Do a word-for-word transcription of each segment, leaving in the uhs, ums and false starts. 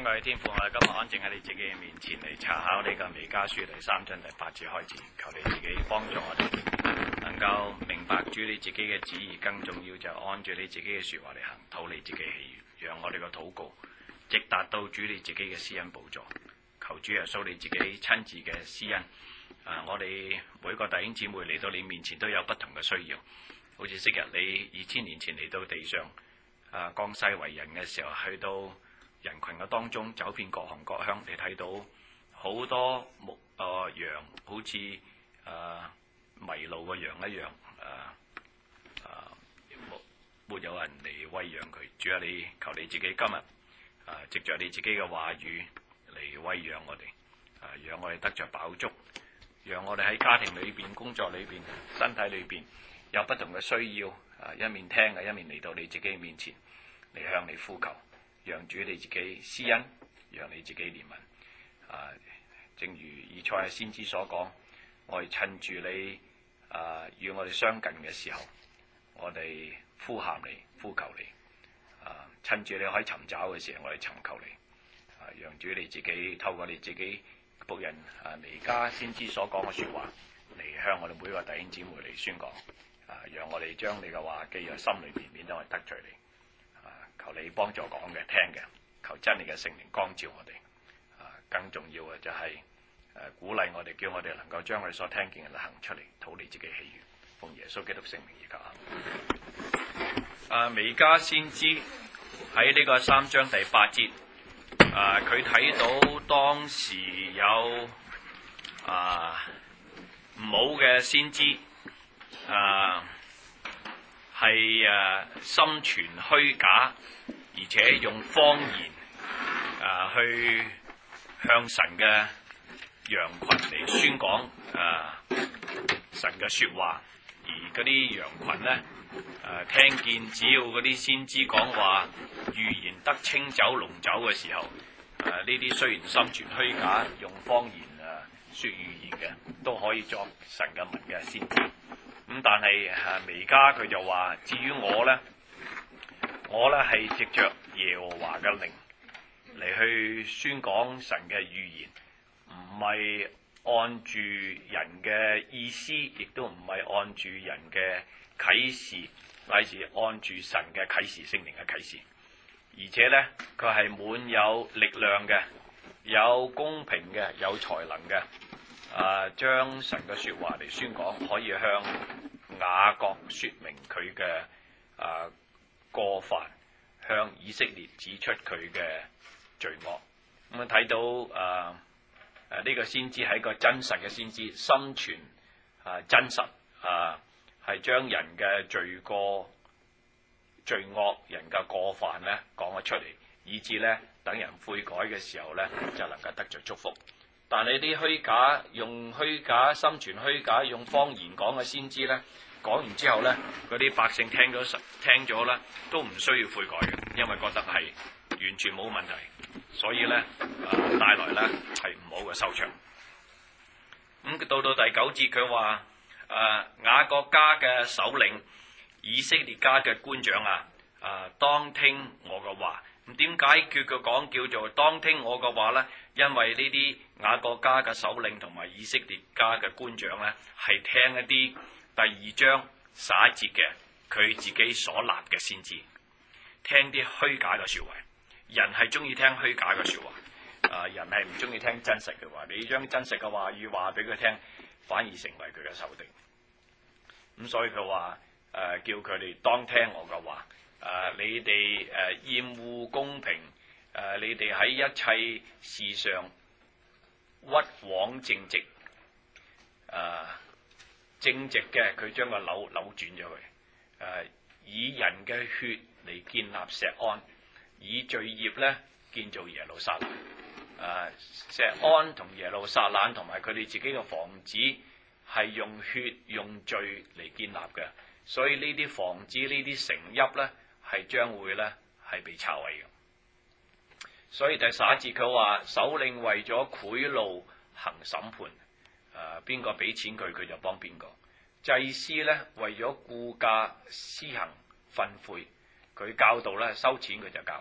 親愛嘅天父，我哋今日安靜喺你自己嘅面前嚟查考呢個彌迦書第三章第八節開始，求你自己幫助我哋，能夠明白主你自己嘅旨意，更重要就係按住你自己嘅說話嚟行，討你自己喜悅，讓我哋嘅禱告直達到主你自己嘅施恩寶座。求主耶穌你自己親自嘅施恩。啊，我哋每個弟兄姊妹嚟到你面前都有不同嘅需要，好似昔日你二千年前嚟到地上啊，降世為人嘅時候，去到人群嘅當中，走遍各行各鄉，你睇到好多牧啊羊，好似誒、呃、迷路嘅羊一樣，誒、呃、誒沒沒有人嚟餵養佢。主啊，你求你自己今日誒、呃、藉着你自己嘅話語嚟餵養我哋，誒、呃、讓我哋得着飽足，讓我哋喺家庭裏邊、工作裏邊、身體裏邊有不同嘅需要，誒、呃、一面聽嘅，一面嚟到你自己面前嚟向你呼求。讓主你自己施恩，讓你自己憐憫。啊，正如以賽亞先知所講，我哋趁住你啊與我哋相近嘅時候，我哋呼喊你、呼求你。啊，趁住你可以尋找嘅時候，我哋尋求你。啊，讓主你自己透過你自己僕人啊彌迦先知所講嘅說話，嚟向我哋每個弟兄姊妹嚟宣講。啊，讓我哋將你嘅話記喺心裏邊，免得我哋得罪你。求你幫助講嘅、聽嘅，求真理嘅聖靈光照我哋。啊，更重要嘅就係、是、誒、啊、鼓勵我哋，叫我哋能夠將我哋所聽見嘅行出嚟，討你自己喜悅。奉耶穌基督聖名而求。啊，彌迦先知喺呢個三章第八節，啊，佢睇到當時有啊唔好嘅先知，啊。係誒心存虛假，而且用謊言啊去向神嘅羊群嚟宣講啊神嘅說話，而嗰啲羊群呢，誒、啊、聽見只要嗰啲先知講話預言得清酒龍酒嘅時候，誒呢啲雖然心存虛假，用謊言啊說預言嘅，都可以作神嘅民嘅先知。咁但係啊，彌迦佢就話：至於我咧，我咧係藉着耶和華嘅靈嚟去宣講神嘅預言，唔係按住人嘅意思，亦都唔係按住人嘅啟示，乃是按住神嘅啟示、聖靈嘅啟示。而且咧，佢係滿有力量嘅，有公平嘅，有才能嘅。啊，將神嘅說話嚟宣講，可以向雅各說明佢嘅啊過犯，向以色列指出佢嘅罪惡。咁啊睇到啊誒呢、這個先知係一個真實嘅先知，心存啊真實啊，係將人嘅罪過、罪惡、人嘅過犯咧講咗出嚟，以致咧等人悔改嘅時候咧就能夠得着祝福。但係啲虛假、用虛假、心存虛假、用謊言講嘅先知咧，講完之後咧，嗰啲百姓聽咗聽咗咧，都唔需要悔改嘅，因為覺得係完全冇問題，所以咧啊帶來咧係唔好嘅收場。咁到到第九節，佢話啊雅各家嘅首領、以色列家嘅官長啊，啊當聽我嘅話。咁點解叫佢講叫做當聽我嘅話咧？因為呢啲雅各家嘅首領同埋以色列家嘅官長咧，係聽一啲第二章十一節嘅佢自己所立嘅先知，聽啲虛假嘅說話。人係中意聽虛假嘅說話，啊、呃、人係唔中意聽真實嘅話。你將真實嘅話語話俾佢聽，反而成為佢嘅仇敵。咁所以佢話誒叫佢哋當聽我嘅話。誒、呃，你哋誒厭惡公平，誒、呃，你哋喺一切事上屈枉正直，誒、呃，正直嘅佢將個扭扭轉咗佢，誒、呃，以人嘅血嚟建立錫安，以罪孽咧建造耶路撒冷，誒、呃，錫安同耶路撒冷同埋佢哋自己嘅房子係用血用罪嚟建立嘅，所以呢啲房子呢啲城邑咧。係將會咧係被拆毀嘅，所以第十一節佢話首領為咗賄賂行審判，誒邊個俾錢佢佢就幫邊個。祭司咧為咗雇價施行訓誨，佢教導咧收錢佢就教。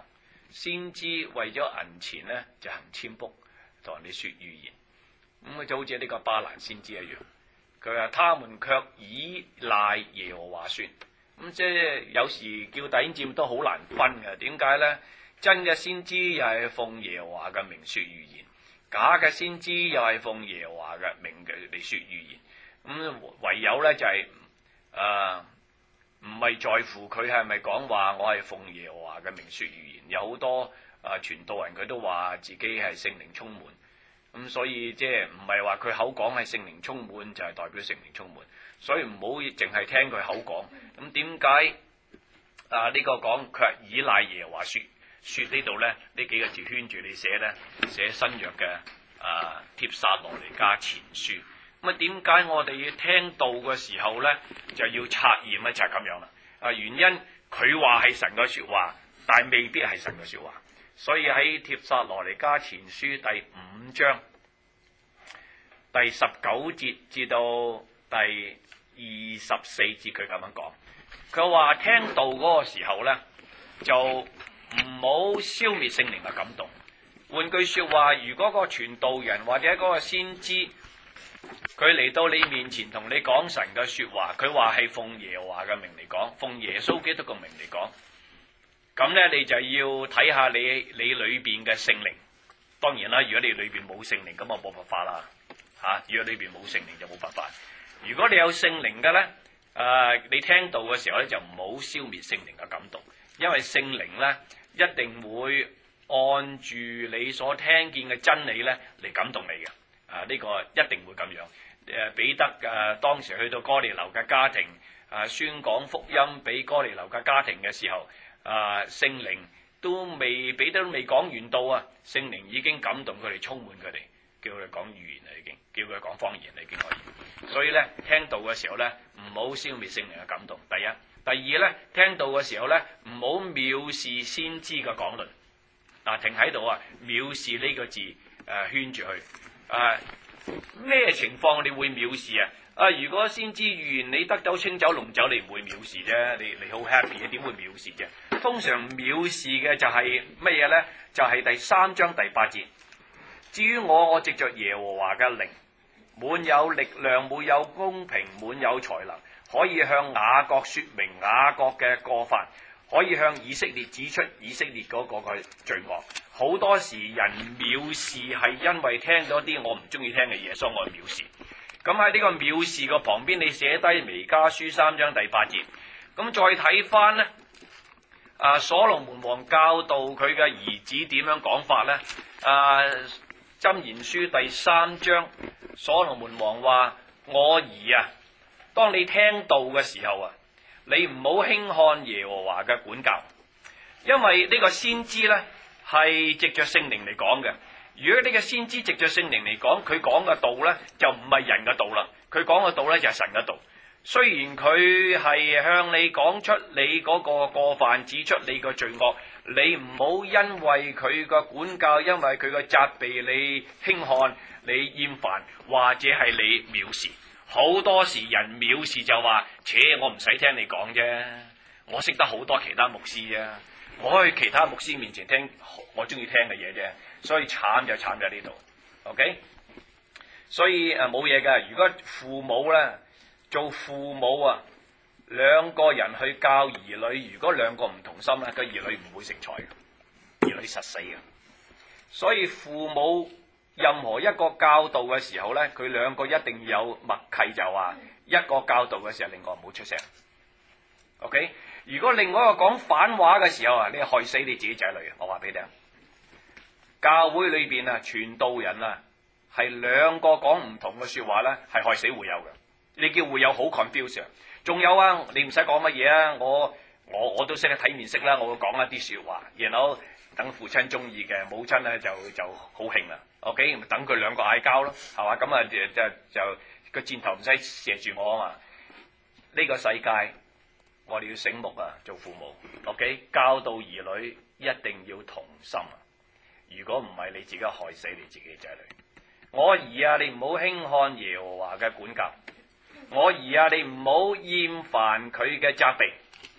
先知為咗銀錢咧就行占卜，同人哋說預言。咁就好似呢個巴蘭先知一樣，佢話他們卻倚賴耶和華說。咁即係有時叫弟兄姊妹都好難分嘅，點解咧？真嘅先知又係奉耶和華嘅名說預言，假嘅先知又係奉耶和華嘅名嘅嚟說預言。咁唯有咧就係誒唔係在乎佢係咪講話我係奉耶和華嘅名說預言。有好多啊傳道人佢都話自己係聖靈充滿，咁所以即係唔係話佢口講係聖靈充滿就係代表聖靈充滿，所以唔好淨係聽佢口講。咁點解啊呢個講佢係倚賴耶和華說？說呢度咧呢幾個字圈住你寫咧，寫新約嘅啊帖撒羅尼迦前書。咁啊點解我哋要聽道嘅時候咧就要察驗咧？就係咁樣啦。啊原因佢話係神嘅說話，但係未必係神嘅說話。所以喺帖撒羅尼迦前書第五章第十九節至到第二十四節，佢咁樣講。佢話聽道嗰個時候咧就唔好消滅聖靈嘅感動。換句說話，如果個傳道人或者嗰個先知佢嚟到你面前同你講神嘅說話，佢話係奉耶和華嘅名嚟講，奉耶穌基督嘅名嚟講，咁咧你就要睇下你你裏邊嘅聖靈。當然啦，如果你裏邊冇聖靈，咁啊冇辦法啦吓。如果裏邊冇聖靈就冇辦法。如果你有聖靈嘅咧，誒、呃，你聽道嘅時候咧就唔好消滅聖靈嘅感動，因為聖靈咧一定會按住你所聽見嘅真理咧嚟感動你嘅。啊，呢、這個一定會咁樣。誒、啊，彼得誒、啊、當時去到哥尼流嘅家庭，啊宣講福音俾哥尼流嘅家庭嘅時候，啊聖靈都未彼得都未講完道啊，聖靈已經感動佢哋，充滿佢哋，叫佢哋講語言啦，已經叫佢哋講方言啦，已經可以。所以咧聽道嘅時候咧，唔好消滅聖靈嘅感動。第一，第二咧，聽道嘅時候咧，唔好藐視先知嘅講論。嗱、啊，停喺度啊，藐視呢個字誒、啊、圈住佢。啊，咩情況你會藐視啊？啊，如果先知預言你得到清酒濃酒，你唔會藐視啫，你你好 happy 嘅，點會藐視啫？通常藐視嘅就係乜嘢咧？就係、是、第三章第八節。至於我，我藉着耶和華嘅靈，滿有力量，滿有公平，滿有才能，可以向雅各說明雅各嘅過犯，可以向以色列指出以色列嗰個嘅罪惡。好多時人藐視係因為聽咗啲我唔中意聽嘅嘢，所以我藐視。咁喺呢個藐視個旁邊，你寫低彌迦書三章第八節。咁再睇翻咧，啊所羅門王教導佢嘅兒子點樣講法咧？啊箴言書第三章，所羅門王話：我兒啊，當你聽道嘅時候啊，你唔好輕看耶和華嘅管教，因為呢個先知咧係藉着聖靈嚟講嘅。如果呢個先知藉着聖靈嚟講，佢講嘅道咧就唔係人嘅道啦，佢講嘅道咧就係神嘅道。雖然佢係向你講出你嗰個過犯，指出你個罪惡，你唔好因為佢個管教，因為佢個責備你輕看，你厭煩，或者係你藐視。好多時人藐視就話：切，我唔使聽你講啫，我識得好多其他牧師啫，我去其他牧師面前聽我中意聽嘅嘢啫。所以慘就慘喺呢度 ，OK？ 所以誒冇嘢㗎。如果父母咧做父母啊，兩個人去教兒女，如果兩個唔同心咧，個兒女唔會成才嘅，兒女實死嘅。所以父母任何一個教導嘅時候咧，佢兩個一定要有默契，就話一個教導嘅時候，另外唔好出聲。OK？ 如果另外一個講反話嘅時候啊，你害死你自己仔女啊！我話俾你聽。教會裏邊啊，傳道人啊，係兩個講唔同嘅說話咧，係害死會友嘅。你叫會友好 confused。仲有啊，你唔使講乜嘢啊，我我我都識得睇面色啦，我會講一啲說話，然後等父親中意嘅，母親咧就就好興啦。OK，等佢兩個嗌交咯，係嘛？咁啊就就就個箭頭唔使射住我啊嘛。呢個世界我哋要醒目啊，做父母。OK， 教導兒女一定要同心啊。如果唔係，你自己害死你自己仔女。我兒啊，你唔好輕看耶和華嘅管教。我兒啊，你唔好厭煩佢嘅責備。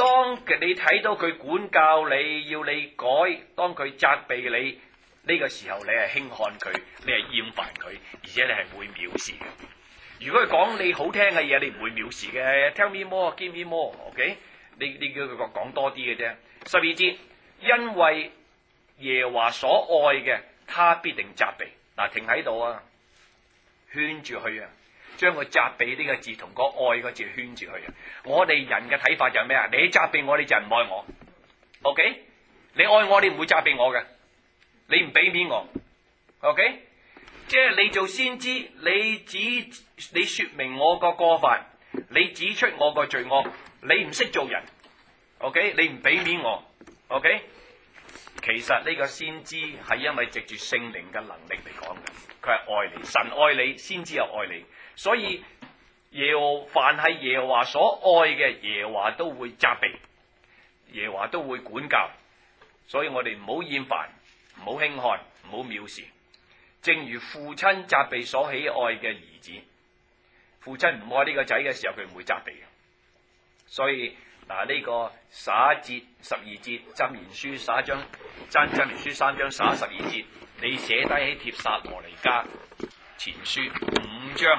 當你睇到佢管教你，要你改，當佢責備你呢個時候，你係輕看佢，你係厭煩佢，而且你係會藐視嘅。如果佢講你好聽嘅嘢，你唔會藐視嘅。Tell me more, give me more，OK？ 你你叫佢講多啲嘅啫。十二節，因為耶和華所愛嘅，他必定責備。嗱，停喺度啊，圈住佢啊，將個責備呢個字同個愛個字圈住佢啊。我哋人嘅睇法就係咩啊？你責備我，你就唔愛我。OK？ 你愛我，你唔會責備我嘅，你唔俾面我。OK？即係你做先知，你指你說明我個過犯，你指出我個罪惡，你唔識做人 ，OK？ 你唔俾面我 ，OK？ 其實呢個先知係因為藉住聖靈嘅能力嚟講嘅，佢係愛你，神愛你，先知又愛你，所以耶和凡係耶和華所愛嘅，耶和華都會責備，耶和華都會管教，所以我哋唔好厭煩，唔好輕看，唔好藐視。正如父親責備所喜愛嘅兒子，父親唔愛呢個仔嘅時候，佢唔會責備嘅。所以嗱，呢個十一節、十二節箴言書十一章，箴箴言書三章十一、十二節，你寫低喺帖撒羅尼迦前書五章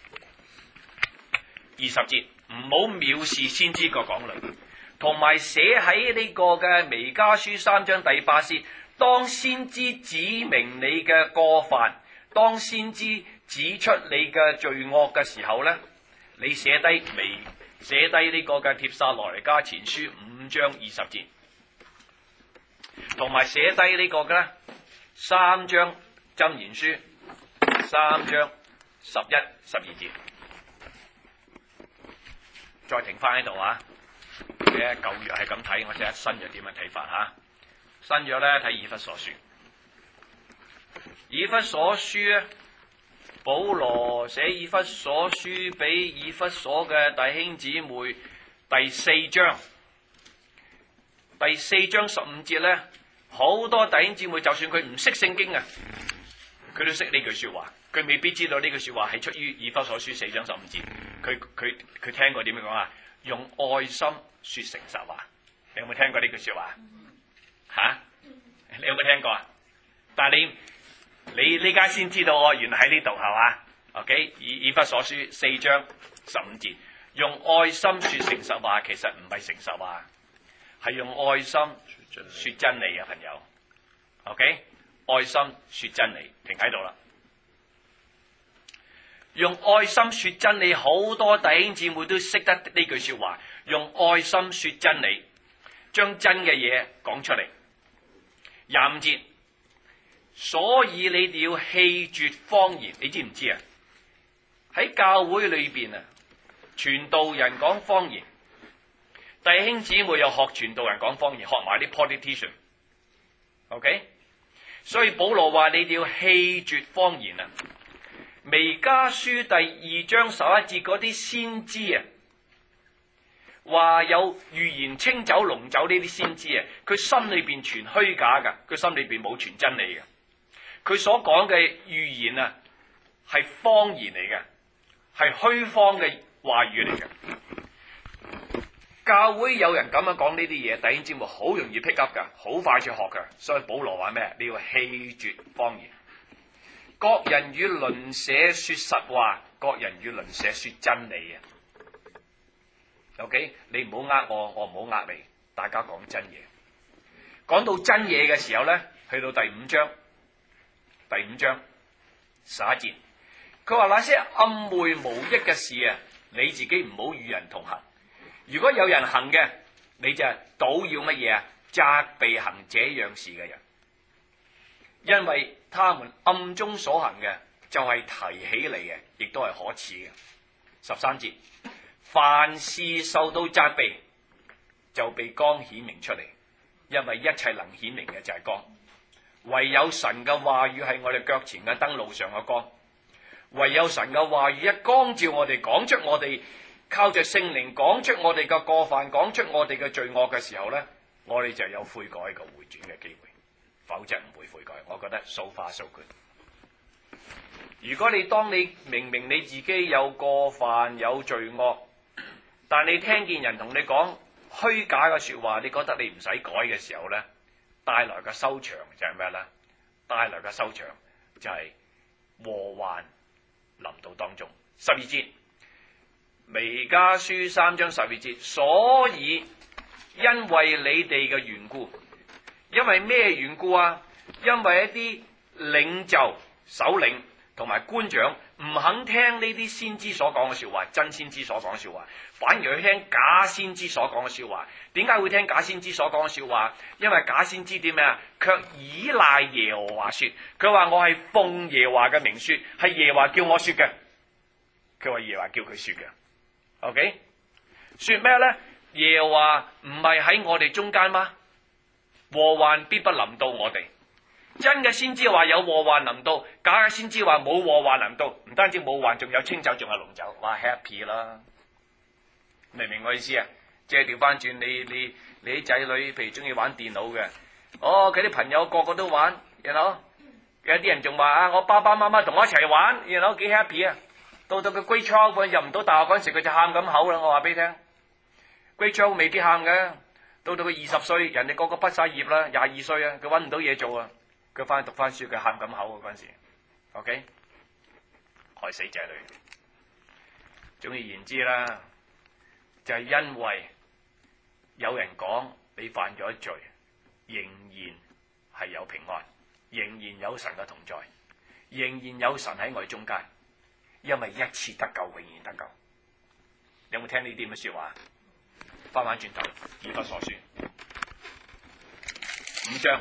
二十節，唔好藐視先知個講論，同埋寫喺呢個嘅彌迦書三章第八節。當先知指明你嘅過犯，當先知指出你嘅罪惡嘅時候咧，你寫低微寫低呢個嘅帖撒羅尼迦前書五章二十節，同埋寫低呢個嘅三章箴言書三章十一、十二節，再停翻喺度啊！你喺舊約係咁睇，我睇下新約點樣睇法吓。新約咧睇以弗所書，以弗所書咧，保羅寫以弗所書俾以弗所嘅弟兄姊妹，第四章，第四章十五節咧，好多弟兄姊妹就算佢唔識聖經啊，佢都識呢句說話，佢未必知道呢句說話係出於以弗所書四章十五節，佢佢佢聽過點樣講啊？用愛心說誠實話，你有冇聽過呢句說話？吓、啊，你有冇聽過啊？但係你你呢家先知道哦，原來喺呢度係嘛 ？OK， 以以弗所書四章十五節，用愛心說誠實話，其實唔係誠實話，係用愛心說真理啊，朋友。OK， 愛心說真理，停喺度啦。用愛心說真理，好多弟兄姊妹都識得呢句說話，用愛心說真理，將真嘅嘢講出嚟。廿五節，所以你哋要棄絕謊言，你知唔知啊？喺教會裏邊啊，傳道人講謊言，弟兄姊妹又學傳道人講謊言，學埋啲 politician。OK， 所以保羅話你哋要棄絕謊言啊。彌迦書第二章十一節嗰啲先知啊，話有預言清酒濃酒呢啲先知啊，佢心裏邊存虛假噶，佢心裏邊冇存真理嘅，佢所講嘅預言啊係謊言嚟嘅，係虛謊嘅話語嚟嘅。教會有人咁樣講呢啲嘢，弟兄姊妹好容易 pick up 噶，好快就學噶。所以保羅話咩？你要棄絕謊言。各人與鄰舍說實話，各人與鄰舍說真理啊。OK， 你唔好呃我，我唔好呃你，大家講真嘢。講到真嘢嘅時候咧，去到第五章，第五章十一節，佢話那些暗昧無益嘅事啊，你自己唔好與人同行。如果有人行嘅，你就倒要乜嘢啊？責備行這樣事嘅人，因為他們暗中所行嘅就係提起嚟嘅，亦都係可恥嘅。十三節，凡事受到責備，就被光顯明出嚟，因為一切能顯明嘅就係光，唯有神嘅話語係我哋腳前嘅燈，路上嘅光，唯有神嘅話語一光照我哋，講出我哋靠着聖靈講出我哋嘅過犯，講出我哋嘅罪惡嘅時候咧，我哋就有悔改個回轉嘅機會，否則唔會悔改。我覺得 so far so good。如果你當你明明你自己有過犯有罪惡，但你聽見人同你講虛假嘅說話，你覺得你唔使改嘅時候咧，帶來嘅收場就係咩咧？帶來嘅收場就係禍患臨到當中。十二節，彌迦書三章十二節，所以因為你哋嘅緣故，因為咩緣故啊？因為一啲領袖、首領同埋官長唔肯聽呢啲先知所講嘅說話，真先知所講嘅說話，反而去聽假先知所講嘅說話。點解會聽假先知所講嘅說話？因為假先知點咩啊？卻倚賴耶和華說，佢話我係奉耶和華嘅名說，係耶和華叫我說嘅。佢話耶和華叫佢說嘅。OK， 說咩咧？耶和華唔係喺我哋中間嗎？禍患必不臨到我哋。真嘅先知話有禍患臨到，假嘅先知話冇禍患臨到。唔單止冇患，仲有清酒，仲有濃酒，哇 happy 啦！明唔明我意思啊？即係調翻轉，你你你啲仔女，譬如中意玩電腦嘅，哦，佢啲朋友個個都玩，you know? 有啲人仲話啊，我爸爸媽媽同我一齊玩，you know? 幾 happy 啊！到到佢 grade twelve 入唔到大學嗰陣時，佢就喊咁口啦。我話俾你聽 grade twelve 未必喊嘅，到到佢二十歲，人哋個個畢晒業啦，廿二歲啊，佢搵唔到嘢做啊，佢翻去讀翻書，佢喊咁口啊嗰陣時 ，OK， 害死仔女。總而言之啦，就係、是、因為有人講你犯咗罪，仍然係有平安，仍然有神嘅同在，仍然有神喺我哋中間。因為一次得救，永遠得救。有冇聽呢啲咁嘅說話？翻返轉頭，以弗所書五章，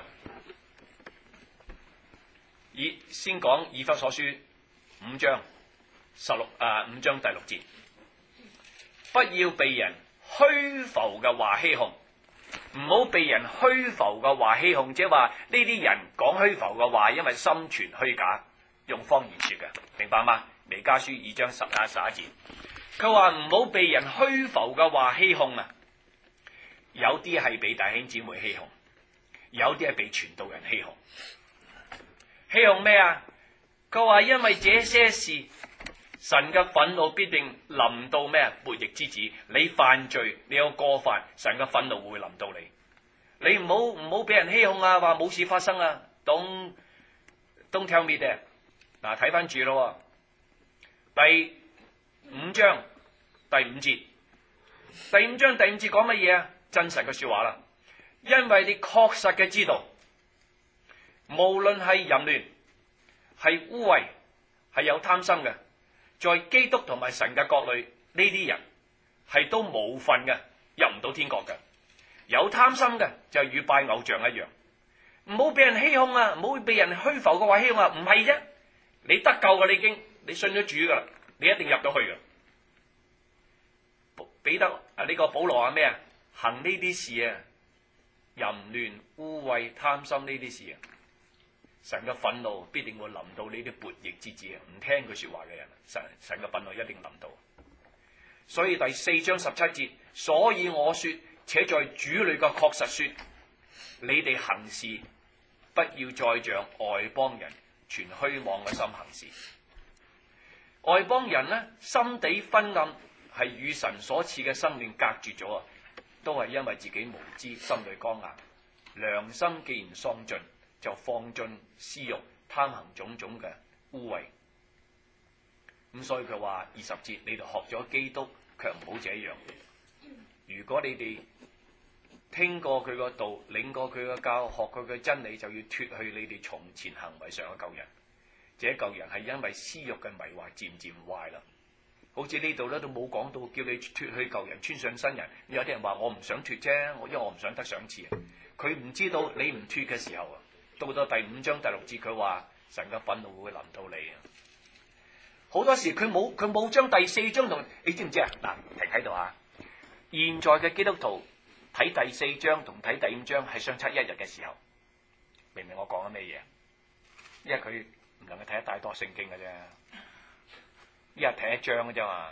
以先講以弗所書五章十六啊，五章第六節，不要被人虛浮嘅話欺哄，唔好被人虛浮嘅話欺哄，即係話呢啲人講虛浮嘅話，因為心存虛假，用謊言說嘅，明白嗎？彌迦書二章十啊十一節，佢話唔好被人虛浮嘅話欺哄啊！有啲係被弟兄姊妹欺哄，有啲係被傳道人欺哄。欺哄咩啊？佢話因為這些事，神嘅憤怒必定臨到咩啊？悖逆之子，你犯罪，你有過犯，神嘅憤怒會臨到你。你唔好唔好俾人欺哄啊！話冇事發生啊！Don't don't tell me that。嗱，睇翻住咯。第五章第五節，第五章第五節講乜嘢啊？真實嘅說話啦，因為你確實嘅知道，無論係淫亂、係污穢、係有貪心嘅，在基督同埋神嘅國裏，呢啲人係都冇份嘅，入唔到天國嘅。有貪心嘅就係與拜偶像一樣，唔好俾人欺哄啊！唔好俾人虛浮嘅話欺哄啊！唔係啫，你得救嘅，你已經。你信咗主噶啦，你一定入到去噶。彼得啊，呢個保羅話咩啊？行呢啲事啊，淫亂、污穢、貪心呢啲事啊，神嘅憤怒必定會臨到呢啲悖逆之子啊！唔聽佢說話嘅人，神神嘅憤怒一定臨到。所以第四章十七節，所以我說，且在主裏嘅確實說，你哋行事不要再像外邦人存虛妄嘅心行事。外邦人呢，心地昏暗，係與神所賜嘅生命隔絕咗啊！都係因為自己無知，心裏剛硬，良心既然喪盡，就放進私欲，貪行種種嘅污穢。咁所以佢話二十節，你哋學咗基督，卻唔好這樣。如果你哋聽過佢個道，領過佢個教，學過佢真理，就要脫去你哋從前行為上嘅舊人。這舊人係因為私欲嘅迷惑漸漸壞啦，好似呢度咧都冇講到叫你脫去舊人穿上新人。有啲人話我唔想脫啫，我因為我唔想得賞賜。佢唔知道你唔脫嘅時候啊，到到第五章第六節佢話神嘅憤怒會臨到你啊。好多時佢冇佢冇將第四章同你知唔知啊？嗱，停喺度啊！現在嘅基督徒睇第四章同睇第五章係相差一日嘅時候，明唔明我講緊咩嘢？因為佢唔能夠睇得太多聖經嘅啫，一日睇一章嘅啫嘛。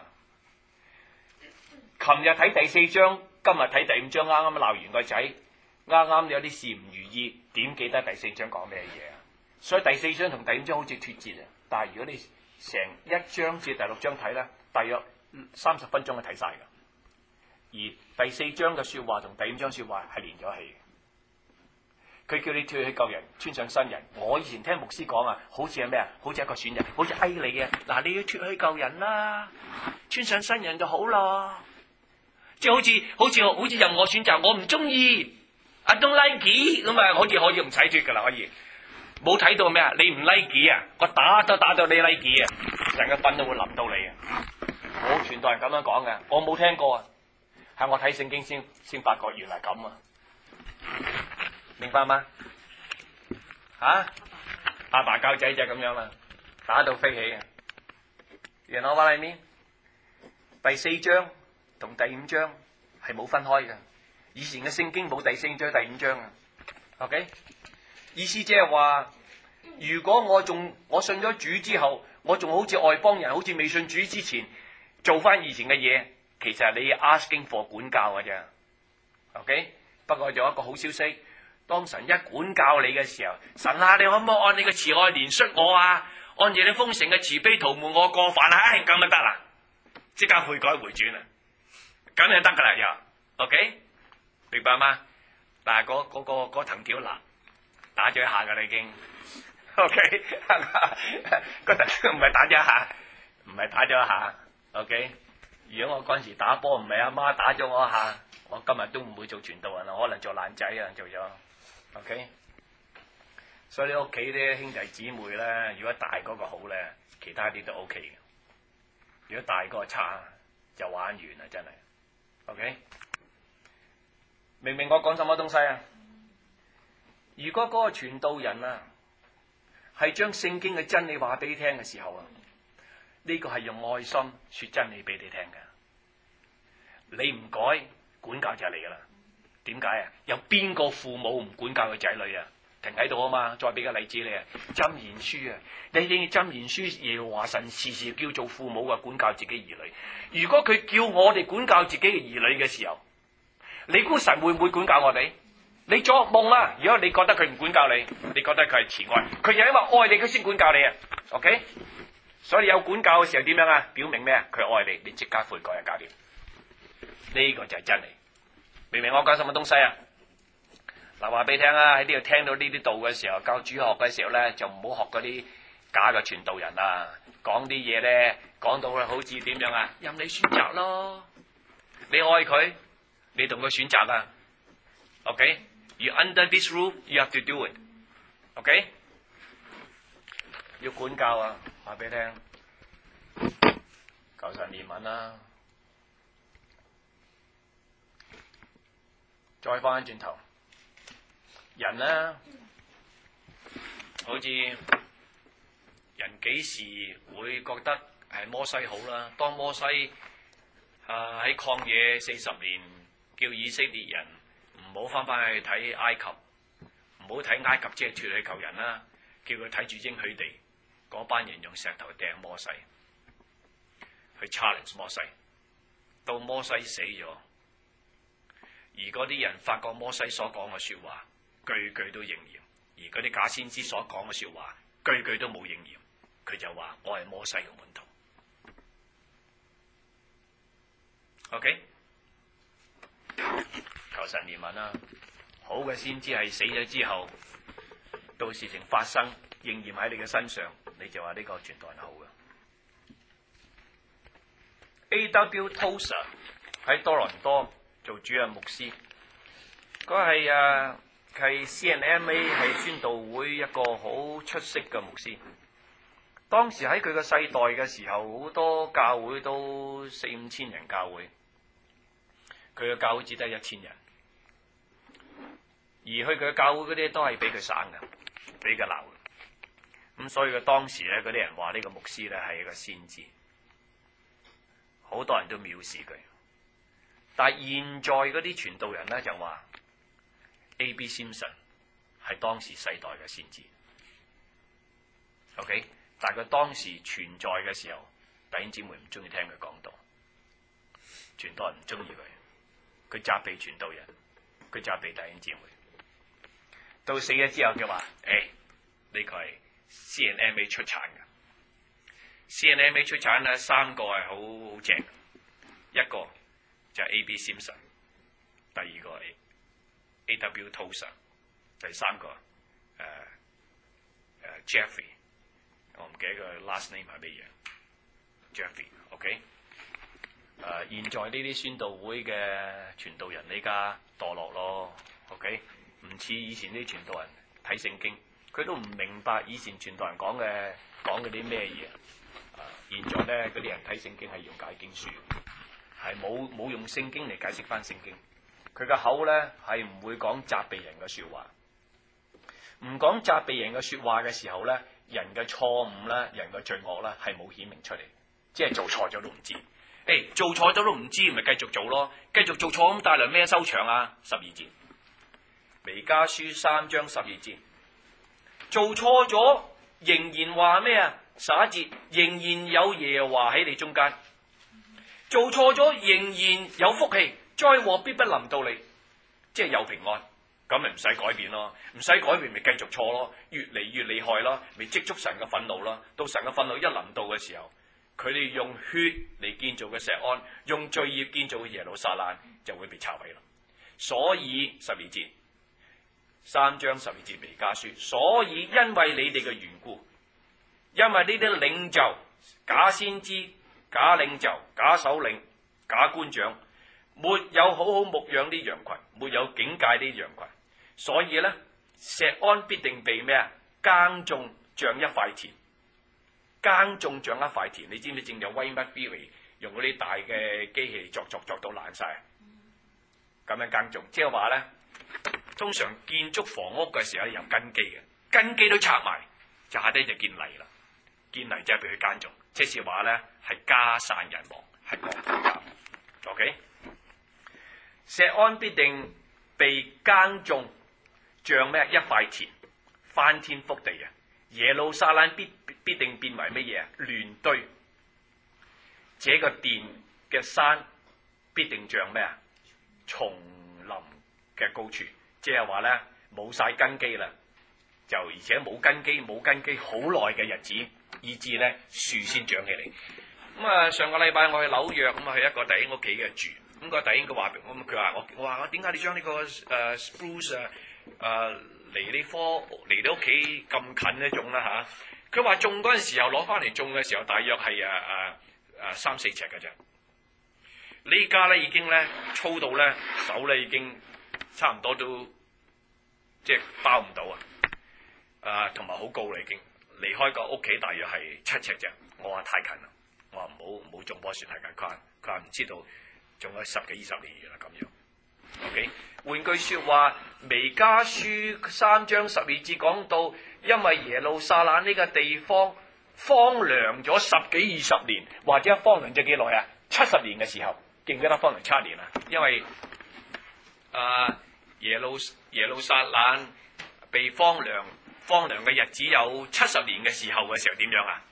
琴日睇第四章，今日睇第五章，啱啱鬧完個仔，啱啱有啲事唔如意，點記得第四章講咩嘢啊？所以第四章同第五章好似脫節啊。但係如果你成一章至第六章睇咧，大約三十分鐘就睇晒噶。 而第四章嘅說話同第五章說話係連咗氣。佢叫你脱去舊人，穿上新人。我以前聽牧師講啊，好似係咩啊？好似一個選人，好似哎你嘅。嗱，你要脱去舊人啦，穿上新人就好咯。即係好似好似好似任我選擇，我唔中意，I don't like it 咁啊，好似可以唔使脱噶啦，可以。冇睇到咩啊？你唔 like 啊，我打都打到你 like 啊，成個分都會淋到你啊！我傳道人咁樣講嘅，我冇聽過啊，係我睇聖經先先發覺原來咁啊！明白嗎？吓、啊，阿爸教仔就咁樣啦，打到飛起嘅。然後話你面第四章同第五章係冇分開嘅，以前嘅聖經冇第四章第五章啊。OK， 意思即係話，如果我仲我信咗主之後，我仲好似外邦人，好似未信主之前做翻以前嘅嘢，其實係你 asking for 管教嘅啫。OK， 不過仲有一個好消息。當神一管教你嘅時候，神啊，你可唔可以按你嘅慈愛憐恤我啊？按住你豐盛嘅慈悲塗抹我過犯啊？唉，咁就得啦，即刻悔改回轉啊，咁就得噶啦又 ，OK， 明白嗎？但係嗰嗰個嗰藤條嗱打咗一下噶啦已經 ，OK， 個藤條唔係打咗一下，唔係打咗一下 ，OK。如果我嗰陣時打波唔係阿媽打咗我一下，我今日都唔會做傳道人啦，可能做爛仔啊做咗。OK， 所以你屋企啲兄弟姊妹咧，如果大嗰個好咧，其他啲都 OK 嘅。如果大嗰個差，就玩完啦，真係。OK， 明唔明我講什麼東西啊？如果嗰個傳道人啊，係將聖經嘅真理話俾你聽嘅時候啊，呢個係用愛心說真理俾你聽嘅。你唔改，管教就係你噶啦。點解啊？有邊個父母唔管教佢仔女啊？停喺度啊嘛！再俾個例子你啊，箴言書啊，你睇箴言書，耶和華神時時叫做父母啊管教自己兒女。如果佢叫我哋管教自己嘅兒女嘅時候，你估神會唔會管教我哋？你做噩夢啊！如果你覺得佢唔管教你，你覺得佢係慈愛，佢就因為愛你佢先管教你啊。OK， 所以有管教嘅時候點樣啊？表明咩啊？佢愛你，你即刻悔改啊，搞掂。呢個就係真理。明唔明我講什麼東西啊？嗱，話俾你聽啊，喺呢度聽到呢啲道嘅時候，教主學嘅時候咧，就唔好學嗰啲假嘅傳道人啊，講啲嘢咧，講到好似點樣啊？任你選擇咯，你愛佢，你同佢選擇啊。OK，you under this rule, you have to do it。OK， 要管教啊，話俾你聽，求神憐憫啦。再翻轉頭，人呢，好似人幾時會覺得係摩西好啦？當摩西啊喺曠野四十年，叫以色列人唔好翻返去睇埃及，唔好睇埃及，即係脱去舊人啦，叫佢睇住應許地，嗰班人用石頭掟摩西，去 challenge 摩西，到摩西死咗。而嗰啲人發覺摩西所講嘅說話句句都應驗，而嗰啲假先知所講嘅說話句句都冇應驗，佢就話我係摩西嘅門徒。OK， 求神憐憫啦。好嘅先知係死咗之後，到事情發生應驗喺你嘅身上，你就話呢個傳道人好嘅。A W Tozer 喺多倫多做主任牧師，佢係誒係 C N M A 係宣道會一個好出色嘅牧師。當時喺佢個世代嘅時候，好多教會都四五千人教會，佢嘅教會只得一千人，而去佢嘅教會嗰啲都係俾佢省嘅，俾佢鬧。咁所以佢當時咧，嗰啲人話呢個牧師咧係一個先知，好多人都藐視佢。但係現在嗰啲傳道人咧就話 A B Simpson 係當時世代嘅先知 ，OK， 但係佢當時存在嘅時候，弟兄姊妹唔中意聽佢講道，傳道人唔中意佢，佢責備傳道人，佢責備弟兄姊妹。到死咗之後佢話：誒，呢個係 C N M A 出產嘅 ，C N M A 出產咧三個係好好正，一個。 就係 A B Simpson， 第二個 A W Tozer， 第三個誒誒、呃呃、Jeffrey， 我唔記得個 last name 係乜嘢 Jeffrey，OK。誒、呃，現在呢啲宣道會嘅傳道人呢家墮落咯 ，OK， 唔似以前啲傳道人睇聖經，佢都唔明白以前傳道人講嘅講嗰啲咩嘢。啊、呃，現在咧嗰啲人睇聖經係用解經書，係冇冇用聖經嚟解釋翻聖經。佢嘅口咧係唔會講責備人嘅説話，唔講責備人嘅説話嘅時候咧，人嘅錯誤咧，人嘅罪惡咧係冇顯明出嚟，即係做錯咗都唔知。誒、hey, 做錯咗都唔知，咪繼續做咯，繼續做錯咁帶來咩收場啊？十二節，彌迦書三章十二節，做錯咗仍然話咩啊？十一節，仍然有耶和華喺你中間，做錯咗仍然有福氣，災禍必不臨到你，即係有平安，咁咪唔使改變咯，唔使改變咪繼續錯咯，越嚟越厲害咯，咪積蓄神嘅憤怒咯，到神嘅憤怒一臨到嘅時候。佢哋用血嚟建造嘅錫安，用罪孽建造嘅耶路撒冷就會被拆毀啦。所以十二節，三章十二節彌迦書，所以因為你哋嘅緣故，因為呢啲領袖、假先知、假領袖、假首領、假官長，沒有好好牧養啲羊群，沒有警戒啲羊群，所以咧，錫安必定被咩啊？耕種像一塊田。耕種像一塊田，你知唔知正有威乜 B 嚟用嗰啲大嘅機器作作作到爛晒，咁樣耕種，即係話咧，通常建築房屋嘅時候有根基嘅，根基都拆埋，就下低就建泥啦，建泥即係俾佢耕種，即是話咧係家散人亡，係亡國家。OK， 錫安必定被耕種，像咩一塊田，翻天覆地啊！耶路撒冷必必定變為乜嘢啊？亂堆。這個殿嘅山必定像咩啊？叢林嘅高處，即係話咧冇晒根基啦，就而且冇根基冇根基好耐嘅日子，以至咧樹先長起嚟。咁啊，上個禮拜我去紐約，咁啊去一個弟兄屋企嘅住，咁個弟兄佢話，咁佢話我我話我點解你將呢個誒 spruce 啊誒？離你科離你屋企咁近呢種啦嚇，佢話種嗰陣時候攞翻嚟種嘅時候，大約係啊啊啊三四尺嘅啫。呢家咧已經咧粗到咧手咧已經差唔多都即係包唔到啊！啊，同埋好高啦已經，離開個屋企大約係七尺啫。我話太近啦，我話唔好唔好種棵樹太近。佢話佢話唔知道種咗十幾二十年啦咁樣。OK， 換句說話，彌迦書三章十二節講到，因為耶路撒冷呢個地方荒涼咗十幾二十年，或者荒涼咗幾耐啊？七十年嘅時候，記唔記得荒涼七年啊？因為啊、呃、耶路耶路撒冷被荒涼荒涼嘅日子有七十年嘅時候嘅時候點樣啊？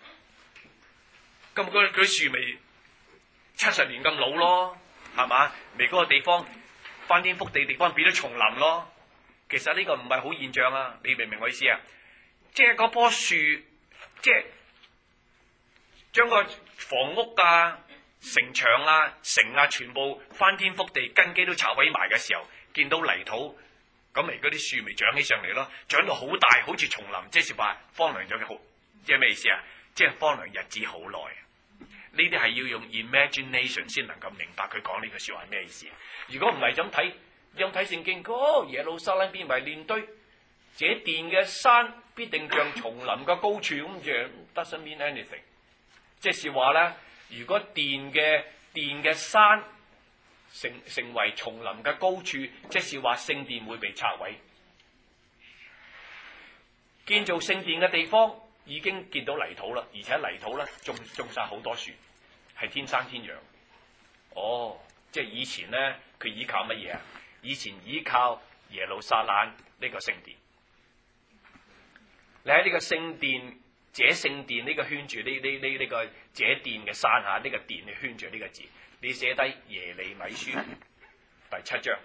咁嗰嗰啲樹咪七十年咁老咯，係嘛？未嗰個地方。翻天覆地地方變咗叢林咯，其實呢個唔係好現象啊！你明唔明我意思啊？即係嗰棵樹，即係將個房屋啊、城牆啊、城啊，全部翻天覆地根基都拆毀埋嘅時候，見到泥土，咁咪嗰啲樹咪長起上嚟咯，長到好大，好似叢林，即係話荒涼咗嘅好，即係咩意思啊？即係荒涼日子好耐。呢啲係要用 imagination 先能夠明白佢講呢句説話係咩意思。如果唔係咁睇，咁睇聖經，哦，耶路撒冷變為亂堆，這殿嘅山必定像叢林嘅高處咁樣 ，doesn't mean anything。即是話咧，如果殿嘅殿嘅山成成為叢林嘅高處，即是話聖殿會被拆毀。建造聖殿嘅地方已經見到泥土啦，而且泥土咧種種晒好多樹。係天生天養，哦，即係以前咧，佢依靠乜嘢啊？以前依靠耶路撒冷呢個聖殿。你喺呢個聖殿，這聖殿呢個圈住呢呢呢呢個這殿嘅山下，呢、這個殿你圈住呢個字，你寫低耶利米書第七章，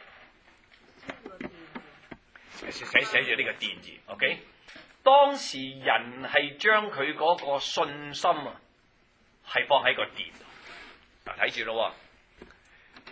寫寫住呢個殿字 ，OK？ 當時人係將佢嗰個信心啊。係放喺個殿，嗱睇住咯，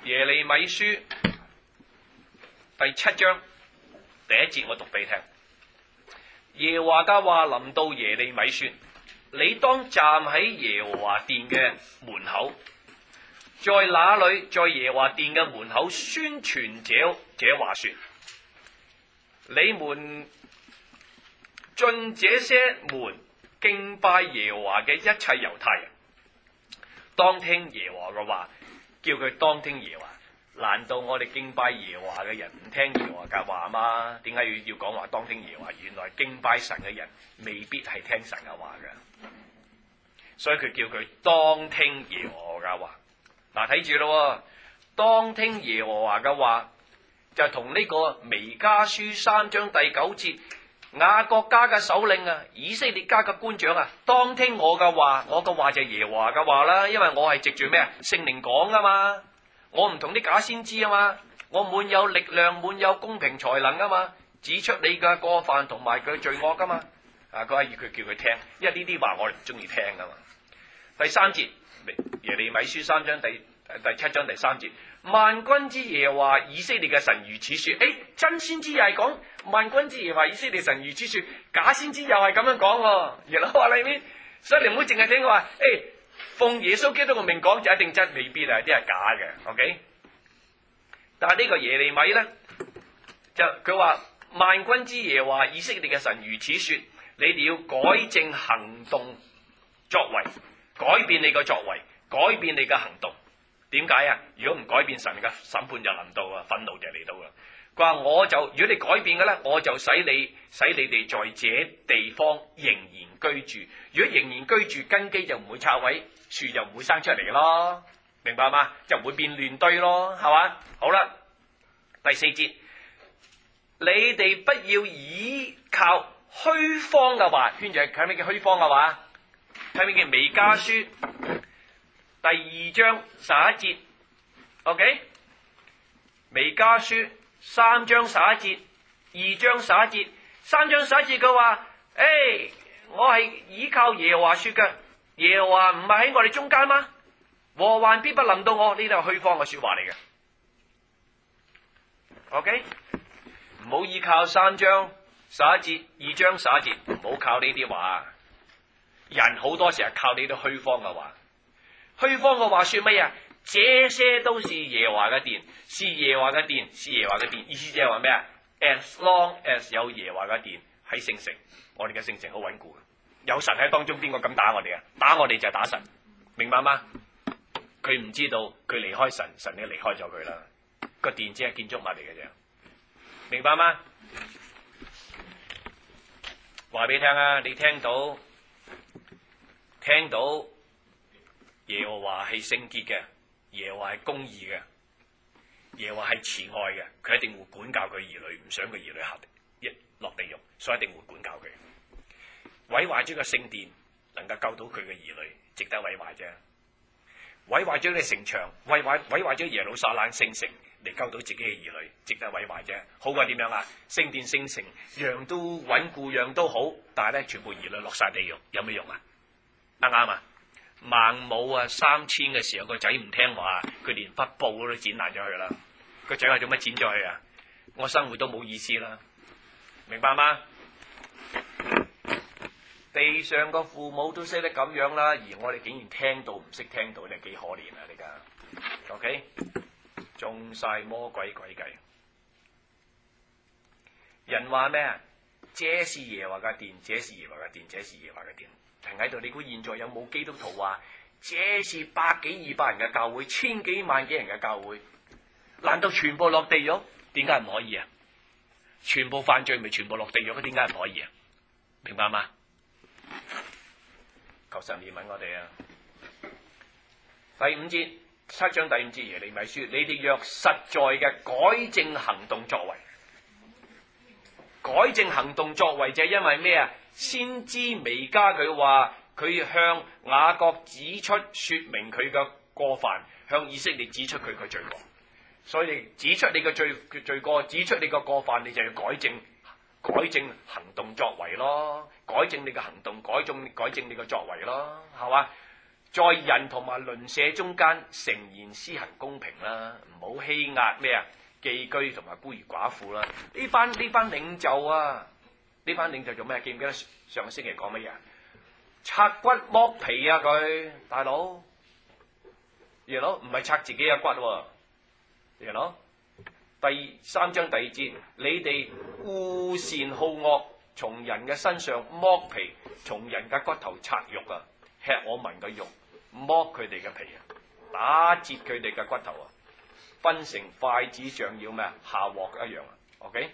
耶利米書第七章第一節，我讀俾你聽。耶和華嘅話臨到耶利米說：你當站喺耶和華殿嘅門口，在那裏，在耶和華殿嘅門口宣傳這這話說：你們進這些門敬拜耶和華嘅一切猶太人，當聽耶和華嘅話。叫佢當聽耶和華。難道我哋敬拜耶和華嘅人唔聽耶和華嘅話嗎？點解要要講話當聽耶和華？原來敬拜神嘅人未必係聽神嘅話嘅，所以佢叫佢當聽耶和華嘅話。嗱，睇住咯，當聽耶和華嘅話就同呢個彌迦書三章第九節，雅各家嘅首領啊，以色列家嘅官長啊，當聽我嘅話，我嘅話就係耶和華嘅話啦，因為我係藉住咩啊？聖靈講啊嘛，我唔同啲假先知啊嘛，我滿有力量，滿有公平才能啊嘛，指出你嘅過犯同埋佢罪惡噶嘛，啊，佢係佢叫佢聽，因為呢啲話我哋唔中意聽噶嘛。第三節，耶利米書三章第第七章第三節，萬軍之耶和華以色列嘅神如此說。誒，真先知又係講萬軍之耶和華以色列神如此說，假先知又係咁樣講喎。耶和華裏面，所以你唔好淨係聽佢話，誒，奉耶穌基督嘅名講就一定真，未必啊，啲係假嘅。OK，但係呢個耶利米咧，就佢話萬軍之耶和華以色列嘅神如此說，你哋要改正行動作為，改變你嘅作為，改變你嘅行動。點解啊？如果唔改變，神嘅審判就臨到啊，憤怒就嚟到啦。佢話我就，如果你改變嘅咧，我就使你使你哋在這地方仍然居住。如果仍然居住，根基就唔會拆毀，樹就唔會生出嚟咯，明白嗎？就唔會變亂堆咯，係嘛？好啦，第四節，你哋不要倚靠虛謊嘅話，圈住係咩叫虛謊嘅話？係咩叫彌迦書？第二章十一節 ，OK， 彌迦書三章十一節，二章十一節，三章十一節佢話：誒、欸，我係倚靠耶和華說嘅，耶和華唔係喺我哋中間嗎？禍患必不臨到我，呢度係虛謊嘅說話嚟嘅。OK， 唔好依靠三章十一節，二章十一節，唔好靠呢啲話。人好多時係靠呢啲虛謊嘅話。虛謊嘅話說乜嘢？這些都是耶和華嘅殿，是耶和華嘅殿，是耶和華嘅殿。意思即係話咩啊 ？As long as 有耶和華嘅殿喺聖城，我哋嘅聖城好穩固。有神喺當中，邊個敢打我哋啊？打我哋就係打神，明白嗎？佢唔知道佢離開神，神已經離開咗佢啦。個殿只係建築物嚟嘅啫，明白嗎？話俾你聽啊！你聽到聽到耶和華係聖潔嘅，耶和華係公義嘅，耶和華係慈愛嘅，佢一定會管教佢兒女，唔想佢兒女下一落地獄，所以一定會管教佢。毀壞咗個聖殿，能夠救到佢嘅兒女，值得毀壞啫。毀壞咗你城牆，毀壞毀壞咗耶路撒冷聖城，嚟救到自己嘅兒女，值得毀壞啫。好過點樣啊？聖殿聖城樣都穩固，樣都好，但係咧全部兒女落晒地獄，有咩用啊？啱啱啊？孟母啊，三千嘅時候個仔唔聽話，佢連塊布都剪爛咗佢啦。個仔話做乜剪咗佢啊？我生活都冇意思啦，明白嗎？地上個父母都識得咁樣啦，而我哋竟然聽到唔識聽到，你幾可憐啊！你噶 ，OK， 中晒魔鬼詭計。人話咩啊？這是耶和華嘅殿，這是耶和華嘅殿，這是耶和華嘅殿。停喺度，你估現在有冇基督徒話？這是百幾二百人嘅教會，千幾萬幾人嘅教會，難道全部落地獄？點解唔可以啊？全部犯罪咪全部落地獄？點解唔可以啊？明白嗎？求神憐憫我哋啊！第五節，七章第五節耶利米書：你哋若實在嘅改正行動作為，改正行動作為就係因為咩啊？先知彌迦佢話佢向雅各指出說明佢嘅過犯，向以色列指出佢嘅罪過，所以指出你嘅罪罪過，指出你嘅過犯，你就要改正。改正行動作為咯，改正你嘅行動，改正改正你嘅作為咯，係嘛？ 在人同埋鄰舍中間誠然施行公平啦，唔好欺壓咩啊寄居同埋孤兒寡婦啦。呢班呢班領袖啊，呢班領袖做咩？記唔記得上個星期講乜嘢？拆骨剝皮啊！佢大佬，耶佬唔係拆自己嘅骨喎，耶佬。第三章第二節，你哋惡善好惡，從人嘅身上剝皮，從人嘅骨頭拆肉啊，吃我民嘅肉，剝佢哋嘅皮啊，打折佢哋嘅骨頭啊，分成筷子像要咩啊下鑊一樣啊 ，OK？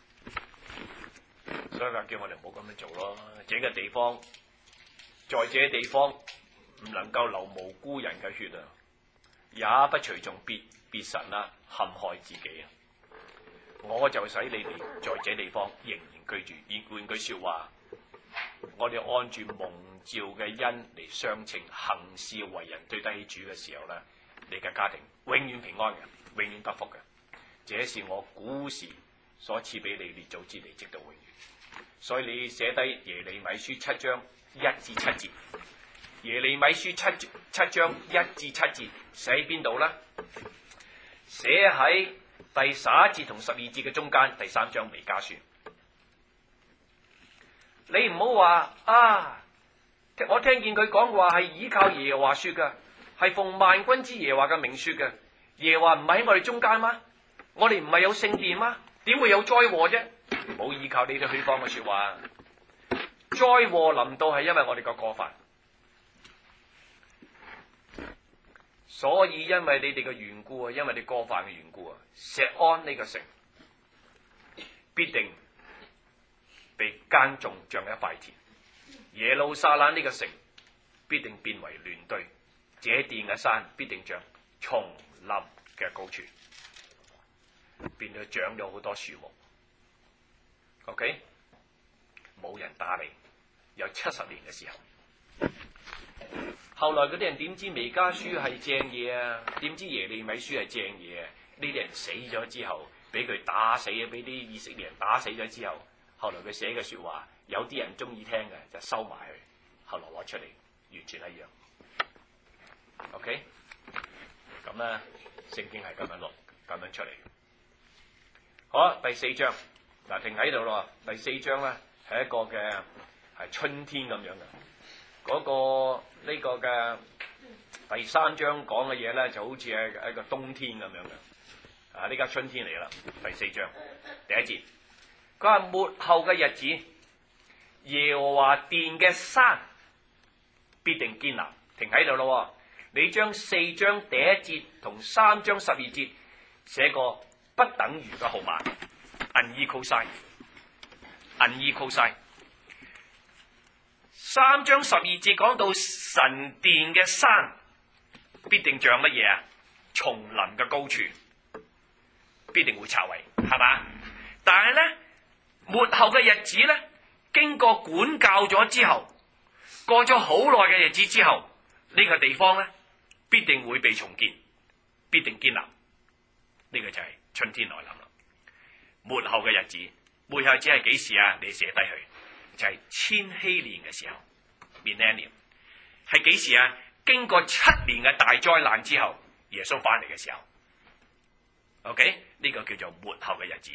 所以話叫我哋唔好咁樣做咯。這個地方，在這地方唔能夠流無辜人嘅血啊，也不隨從別別神啊，陷害自己啊。我就使你哋在這地方仍然居住。以換句說話，我哋按住蒙召嘅恩嚟相稱，行事為人對得起主嘅時候咧，你嘅家庭永遠平安嘅，永遠得福嘅。這是我古時所賜俾你列祖之地，直到永遠。所以你寫低耶利米書七章一至七節，耶利米書七七章一至七節寫喺邊度咧？寫喺第十一節同十二節嘅中間，第三章彌迦書。你唔好話啊！我聽見佢講話係依靠耶和華說嘅，係奉萬軍之耶和華嘅名說嘅。耶和華唔係喺我哋中間嗎？我哋唔係有聖殿嗎？點會有災禍啫？唔好依靠呢啲虛謊嘅說話。災禍臨到係因為我哋個過犯，所以因為你哋嘅緣故啊，因為你過犯嘅緣故啊，錫安呢個城必定被耕種像一塊田，耶路撒冷呢個城必定變為亂堆，這殿嘅山必定像叢林嘅高處，變咗長咗好多樹木。OK， 冇人打理，有七十年嘅時候。後來嗰啲人點知彌迦書係正嘢啊？點知耶利米書係正嘢啊？呢啲人死咗之後，俾佢打死啊！俾啲以色列人打死咗之後，後來佢寫嘅說話，有啲人中意聽嘅就收埋去，後來攞出嚟，完全一樣。OK， 咁咧聖經係咁樣落，咁樣出嚟。好啦，第四章嗱，停喺度咯。第四章咧係一個嘅係春天咁樣嘅。嗰、那個呢、這個嘅第三章講嘅嘢咧，就好似係一個冬天咁樣嘅。啊，呢家春天嚟啦，第四章第一節，佢話末後嘅日子，耶和華殿嘅山必定堅立。停喺度咯，你將四章第一節同三章十二節寫個不等於嘅號碼 unequal sign，unequal sign。三章十二節講到神殿嘅山必定像乜嘢啊？叢林嘅高處必定會拆毀，係嘛？但係咧末後嘅日子咧，經過管教咗之後，過咗好耐嘅日子之後，呢、這個地方咧必定會被重建，必定建立。呢、這個就係春天來臨啦。末後嘅日子，末後日子係幾時啊？你寫低佢。就係千禧年嘅時候 ，millennium 係幾時啊？經過七年嘅大災難之後，耶穌翻嚟嘅時候 ，OK？ 呢個叫做末後嘅日子。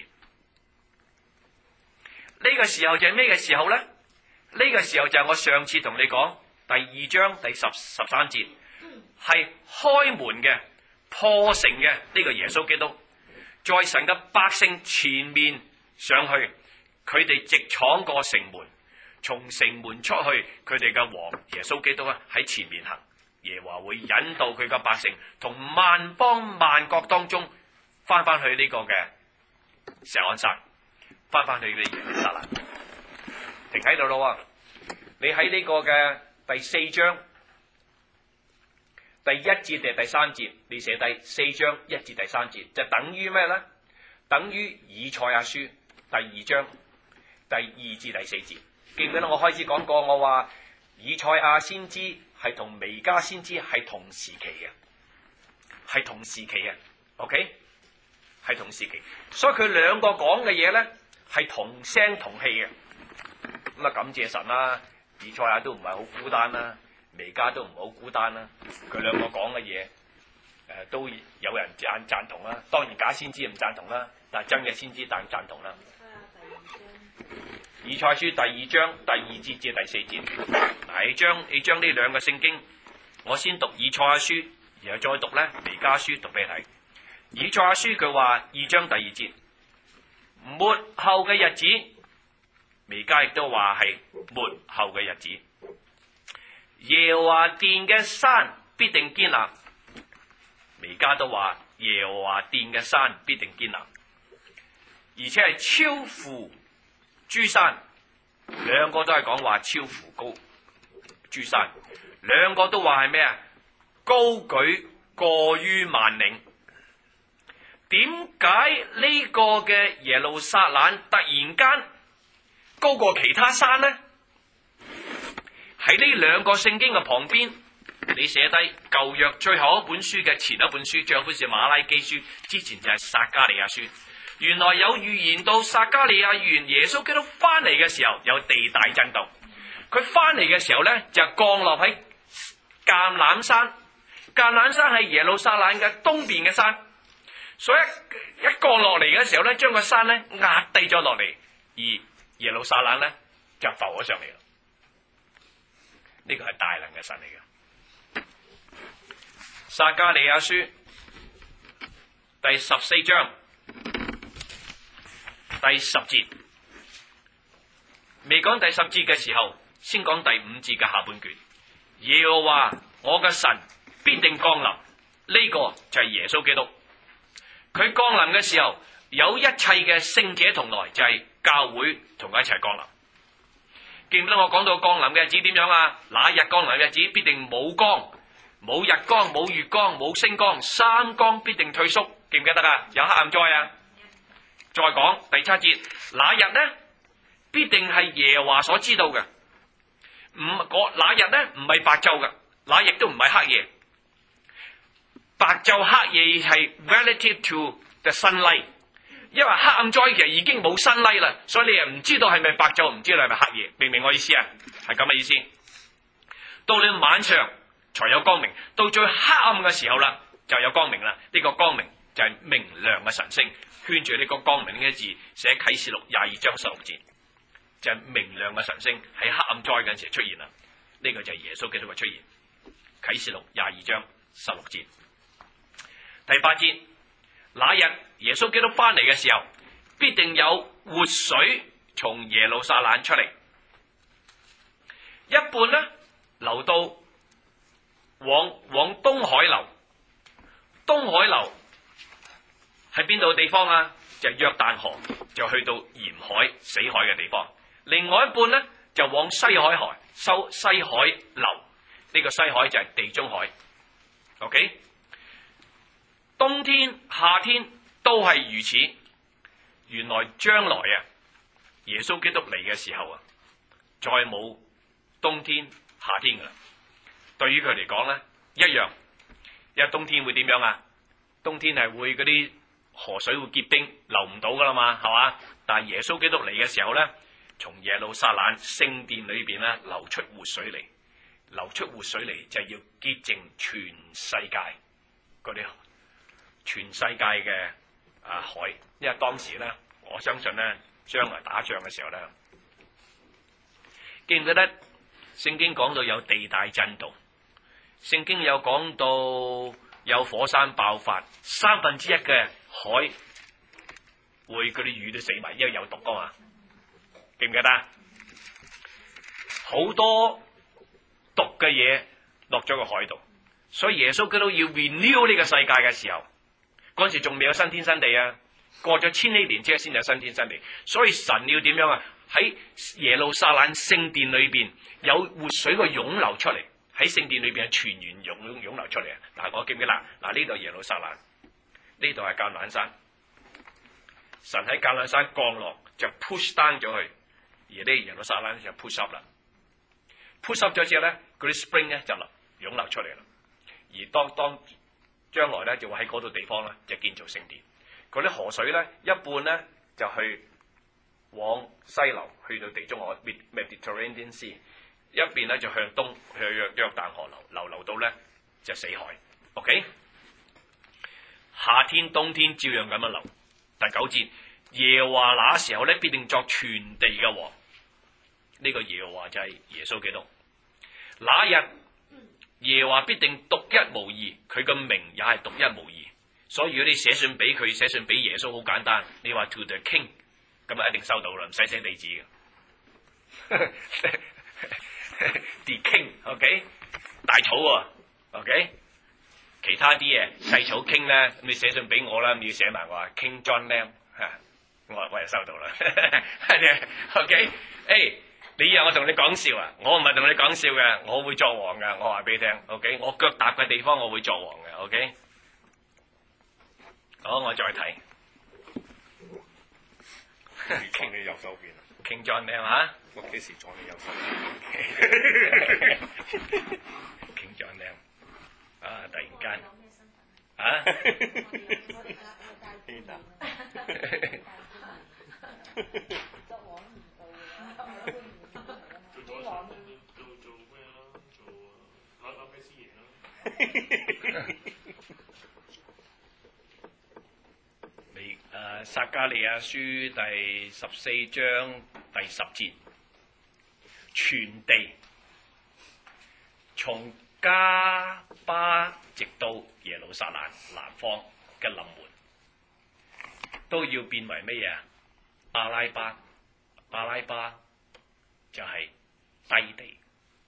呢、這個時候就係咩嘅時候咧？呢、這個時候就係我上次同你講第二章第十十三節，係開門嘅破城嘅呢個耶穌基督，在神嘅百姓前面上去。佢哋直闖過城門，從城門出去，佢哋嘅王耶穌基督咧喺前面行。耶和華會引導佢嘅百姓，同萬邦萬國當中翻翻去呢個嘅錫安山，翻翻去呢耶路撒冷。停喺度咯，你喺呢個嘅第四章第一節定第三節，你寫低四章一至第三節，就等於咩咧？等於以賽亞書第二章。第二至第四節，記唔記得我開始講過？我話以賽亞先知係同彌迦先知係同時期嘅，係同時期嘅 ，OK， 係同時期，所以佢兩個講嘅嘢咧係同聲同氣嘅。咁啊，感謝神啦，以賽亞都唔係好孤單啦。 彌迦都唔好孤單啦。佢兩個講嘅嘢誒都有人贊贊同啦，當然假先知唔贊同啦，但係真嘅先知但贊同啦。以賽書第二章第二節至第四節，嗱，你將你將呢兩個聖經，我先讀以賽亞書，然後再讀咧彌迦書讀俾你睇。以賽亞書佢話二章第二節，末後嘅日子，彌迦亦都話係末後嘅日子，耶和華殿嘅山必定堅立，彌迦都話耶和華殿嘅山必定堅立，而且係超乎諸山，兩個都係講話超乎高諸山，兩個都話係咩啊？高舉過於萬嶺。點解呢個嘅耶路撒冷突然間高過其他山呢？喺呢兩個聖經嘅旁邊，你寫低舊約最後一本書嘅前一本書，最後一本是馬拉基書，之前就係撒迦利亞書。原來有預言到撒迦利亞預言耶穌基督翻嚟嘅時候有地大震動，佢翻嚟嘅時候呢，就降落喺橄欖山，橄欖山係耶路撒冷嘅東邊嘅山。所以一降落嚟嘅時候咧，將個山咧壓低咗落嚟，而耶路撒冷咧就浮咗上嚟啦。呢個係大能嘅神嚟嘅。撒迦利亞書第十四章第十節，未講第十節嘅時候，先講第五節嘅下半句。耶和華我嘅神必定降臨，呢、這個就係耶穌基督。佢降臨嘅時候，有一切嘅聖者同來，就係、是、教會同佢一齊降臨。記唔記得我講到降臨嘅日子點樣啊？那日降臨嘅日子必定冇光，冇日光，冇月光，冇星光，三光必定退縮。記唔記得啊？有黑暗災啊！再講第七節，那日呢必定係耶和華所知道嘅，唔嗰那日呢唔係白晝嘅，那亦都唔係黑夜。白晝黑夜係 relative to the sunlight， 因為黑暗災其實已經冇 sunlight啦，所以你又唔知道係咪白晝，唔知道係咪黑夜，明唔明我意思啊？係咁嘅意思。到你晚上才有光明，到最黑暗嘅時候啦，就有光明啦。呢、這個光明就係明亮嘅晨星，圈住呢個光明呢個字，寫啟示錄廿二章十六節，就係、是、明亮嘅晨星喺黑暗災嗰陣時出現啦。呢、這個就係耶穌基督嘅出現。啟示錄廿二章十六節。第八節，那日耶穌基督翻嚟嘅時候，必定有活水從耶路撒冷出嚟，一半呢流到往往東海流，東海流係邊度嘅地方啊？就係、約旦河，就去到鹽海死海嘅地方。另外一半呢就往西海河收西海流，呢、這個西海就係地中海。OK。冬天、夏天都係如此。原來將來啊，耶穌基督嚟嘅時候啊，再冇冬天、夏天噶啦。對於佢嚟講咧，一樣。因為冬天會點樣啊？冬天係會嗰啲河水會結冰，流唔到噶啦嘛，係嘛？但係耶穌基督嚟嘅時候咧，從耶路撒冷聖殿裏邊咧流出活水嚟，流出活水嚟就係要潔淨全世界嗰啲。全世界嘅啊海，因為當時咧，我相信咧，將來打仗嘅時候咧，記唔記得聖經講到有地大震動？聖經有講到有火山爆發，三分之一嘅海會嗰啲魚都死埋，因為有毒啊嘛。記唔記得？好多毒嘅嘢落咗個海度，所以耶穌基督要 renew 呢個世界嘅時候。嗰陣時仲未有新天新地啊，過咗千禧年之後先有新天新地，所以神要點樣啊？喺耶路撒冷聖殿裏邊有活水嘅湧流出嚟，喺聖殿裏邊係泉源湧湧流出嚟啊！嗱，我記唔記得？嗱，呢度耶路撒冷，呢度係橄欖山，神喺橄欖山降落就 push down 咗去，而呢耶路撒冷就 push up 啦 ，push up 咗之後咧，嗰啲 spring 咧就流湧流出嚟啦，而當當。將來咧就會喺嗰度地方咧就建造聖殿，嗰啲河水咧一半咧就去往西流，去到地中海 Mediterranean Sea，一一邊咧就向東向約約旦河流流流到咧就死海。OK， 夏天冬天照樣咁樣流。第九節，耶和華那時候咧必定作全地嘅王。呢、這個耶和華就係耶穌基督。那日耶和華必定獨一無二，佢嘅名也係獨一無二。所以如果你寫信俾佢，寫信俾耶穌好簡單，你話 to the king， 咁啊一定收到啦，唔使寫地址嘅。The king，OK， 大草喎、啊、，OK， 其他啲嘢細草 king 咧，咁你寫信俾我啦，你要寫埋話 King John Lam， 嚇，我我又收到啦。OK， 誒，你以為我同你講笑啊？我唔係同你講笑嘅，我會作王嘅，我話俾你聽。OK， 我腳踏嘅地方我會作王嘅。OK， 好，我再睇。 傾你右手邊啊 King John Lam 嚇。 我幾時坐你右手 ？King John Lam 啊！突然間啊！你誒撒迦利亞書第十四章第十節。全地從加巴直到耶路撒冷南方嘅臨門，都要變為乜嘢啊？阿拉巴，阿拉巴就係低地。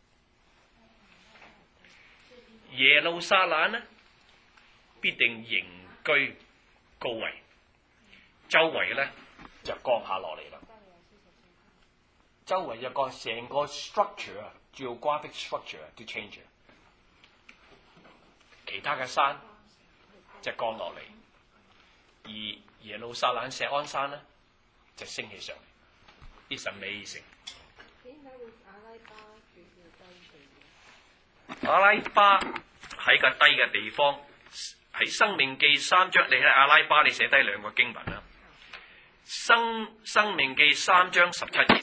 耶路撒冷呢，必定迎居高位，周圍咧就降下落嚟啦。周圍有個成個 structure 啊 ，geographic structure 都 change。其他嘅山就降落嚟，而耶路撒冷錫安山咧就升起上嚟。It's amazing。點解會阿拉巴叫低地？阿拉巴喺個低嘅地方，喺《生命記》三章，你喺阿拉巴你寫低兩個經文啦，《生生命記》三章十七節。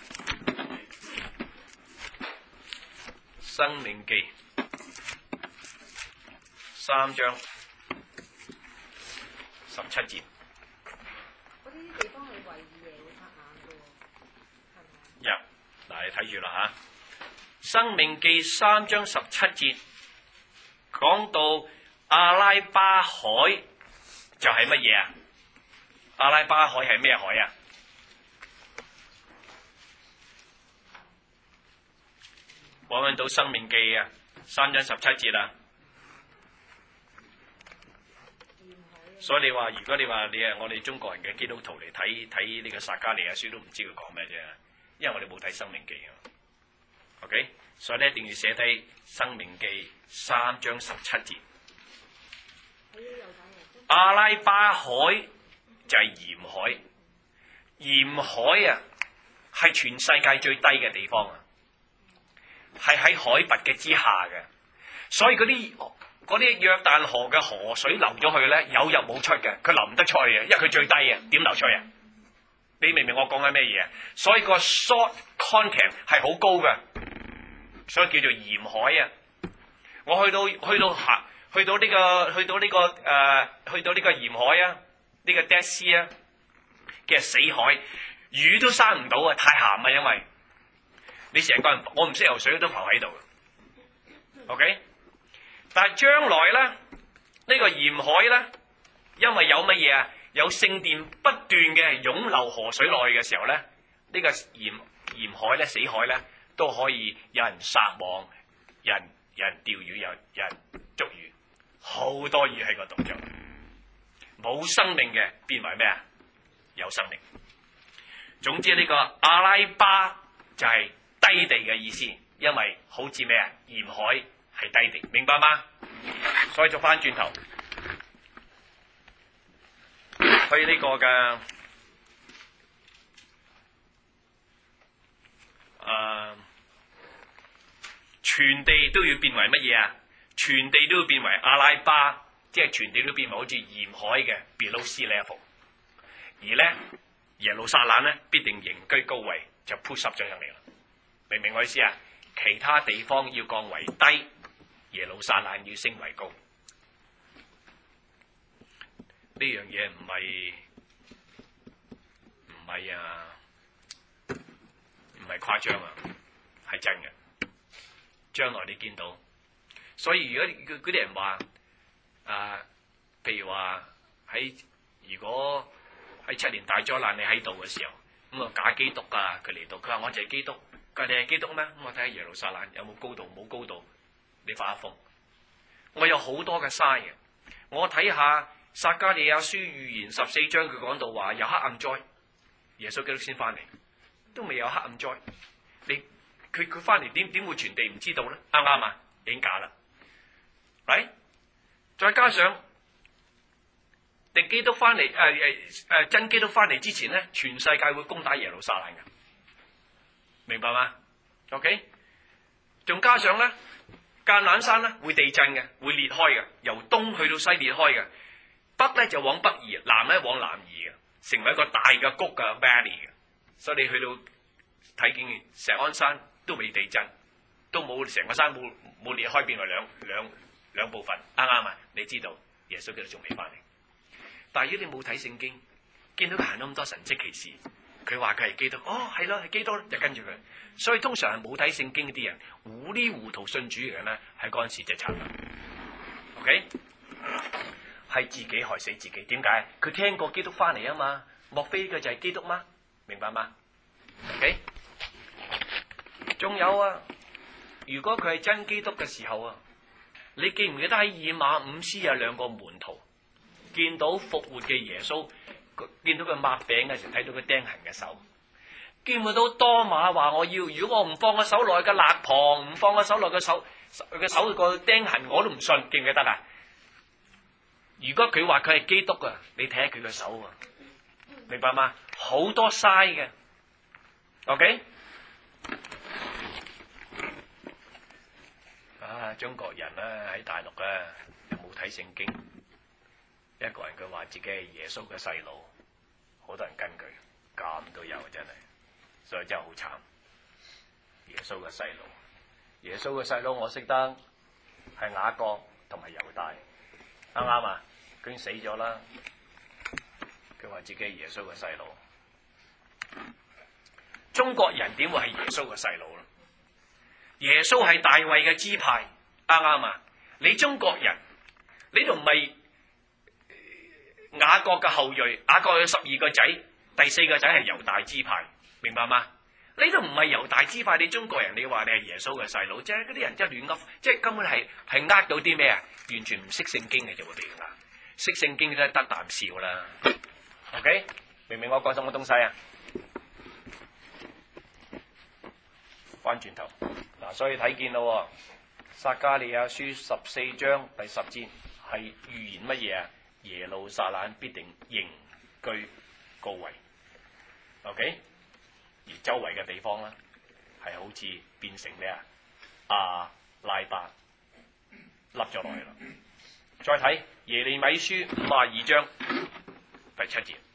生命記三章十七節。嗰啲地方係圍住耶路撒冷嘅喎，係咪啊？嗱，你睇住啦嚇，生命記三章十七節講到阿拉巴海就係乜嘢啊？阿拉巴海係咩海啊？揾揾到《生命記》啊，三章十七節啊。所以你話，如果你話你係我哋中國人嘅基督徒嚟睇睇呢個撒迦利亞書，都唔知佢講咩啫，因為我哋冇睇《生命記》啊。OK， 所以你一定要寫低《生命記》三章十七節。阿拉巴海就係鹽海，鹽海啊係全世界最低嘅地方啊。係喺海拔嘅之下嘅，所以嗰啲嗰啲約旦河嘅河水流咗去咧，有入冇出嘅，佢流唔得出去嘅，因為佢最低啊，點流出去啊？你明唔明我講緊咩嘢？所以個 salt content 係好高嘅，所以叫做鹽海啊！我去到去到下去到呢個去到呢個誒去到呢個鹽海啊，呢個 Dead Sea 啊嘅死海，魚都生唔到啊，太鹹啊，因為。你成個人，我唔識游水都浮喺度 ，OK？ 但係將來咧，呢、這個鹽海咧，因為有乜嘢啊？有聖殿不斷嘅湧流河水落去嘅時候咧，呢、這個鹽鹽海咧、死海咧，都可以有人撒網，有人有人釣魚，有人有人捉魚，好多魚喺個度就冇生命嘅變為咩啊？有生命。總之呢個阿拉巴就係、是。低地嘅意思，因為好似咩啊？鹽海係低地，明白嗎？所以就翻轉頭去呢個嘅誒，全地都要變為乜嘢啊？全地都要變為阿拉巴，即係全地都變為好似鹽海嘅 below sea level。而咧耶路撒冷咧必定迎居高位，就 push up 咗上嚟啦。明唔明我意思啊？ 其他地方要降為低，耶路撒冷要升為高。呢樣嘢唔係唔係啊，唔係誇張啊，係真嘅。將來你見到，所以如果嗰啲人話啊，譬如話喺如果喺七年大災難你喺度嘅時候，咁啊假基督啊，佢嚟到，佢話我就係基督，佢話你係基督咩？咁我睇下耶路撒冷有冇高度，冇高度，你發一瘋。我有好多嘅嘥嘅，我睇下撒迦利亞書預言十四章，佢講到話有黑暗災，耶穌基督先翻嚟，都未有黑暗災，你佢佢翻嚟點點會傳遞唔知道咧？啱唔啱啊？已經假啦，係，再加上敵基督翻嚟，誒誒誒真基督翻嚟之前咧，全世界會攻打耶路撒冷嘅，明白嗎 ？OK， 仲加上咧，橄欖山咧會地震嘅，會裂開嘅，由東去到西裂開嘅，北咧就往北移，南咧往南移嘅，成為一個大嘅谷嘅 valley 嘅，所以你去到睇見石安山都未地震，都冇成個山冇冇裂開變為兩兩兩部分，啱唔啱啊？你知道耶穌基督仲未翻嚟，但係如果你冇睇聖經，見到佢行咗咁多神蹟奇事，佢話佢係基督，哦係咯係基督，就跟住佢。所以通常係冇睇聖經啲人，糊裡糊塗信主嘅人咧，喺嗰陣時就慘啦。OK， 係自己害死自己。點解？佢聽過基督翻嚟啊嘛，莫非佢就係基督嗎？明白嗎 ？OK， 仲有啊，如果佢係真基督嘅時候啊，你記唔記得喺以馬忤斯有兩個門徒見到復活嘅耶穌，見到佢擘餅嘅時候睇到佢釘痕嘅手，見唔見到多馬話我要，如果我唔放個手落去嘅肋旁，唔放個手落個手嘅手個釘痕，我都唔信，記唔記得啊？如果佢話佢係基督啊，你睇下佢嘅手啊，明白嗎？好多嘥嘅 ，OK？ 啊，中國人啊喺大陸啊有冇睇聖經？一個人佢話自己係耶穌嘅細路，好多人跟佢，咁都有真係，所以真係好慘。耶穌嘅細路，耶穌嘅細佬我識得係雅各同埋猶大，啱唔啱啊？佢已經死咗啦，佢話自己係耶穌嘅細路。中國人點會係耶穌嘅細路咧？耶穌係大衛嘅支派，啱唔啱啊？你中國人，你都唔係雅各嘅後裔，雅各有十二個仔，第四個仔係猶大支派，明白嗎？你都唔係猶大支派，你中國人，你話你係耶穌嘅細佬，即係嗰啲人真係亂噏，即係根本係係呃到啲咩啊？完全唔識聖經嘅就會俾佢呃，識聖經都係得啖笑啦。OK， 明唔明我講什麼東西啊？翻轉頭嗱，所以睇見咯，撒迦利亞書十四章第十節係預言乜嘢啊？耶路撒冷必定仍居高位。OK， 而周圍嘅地方咧係好似變成咩啊？阿拉伯凹咗落去啦。再睇耶利米書五十二章第七節。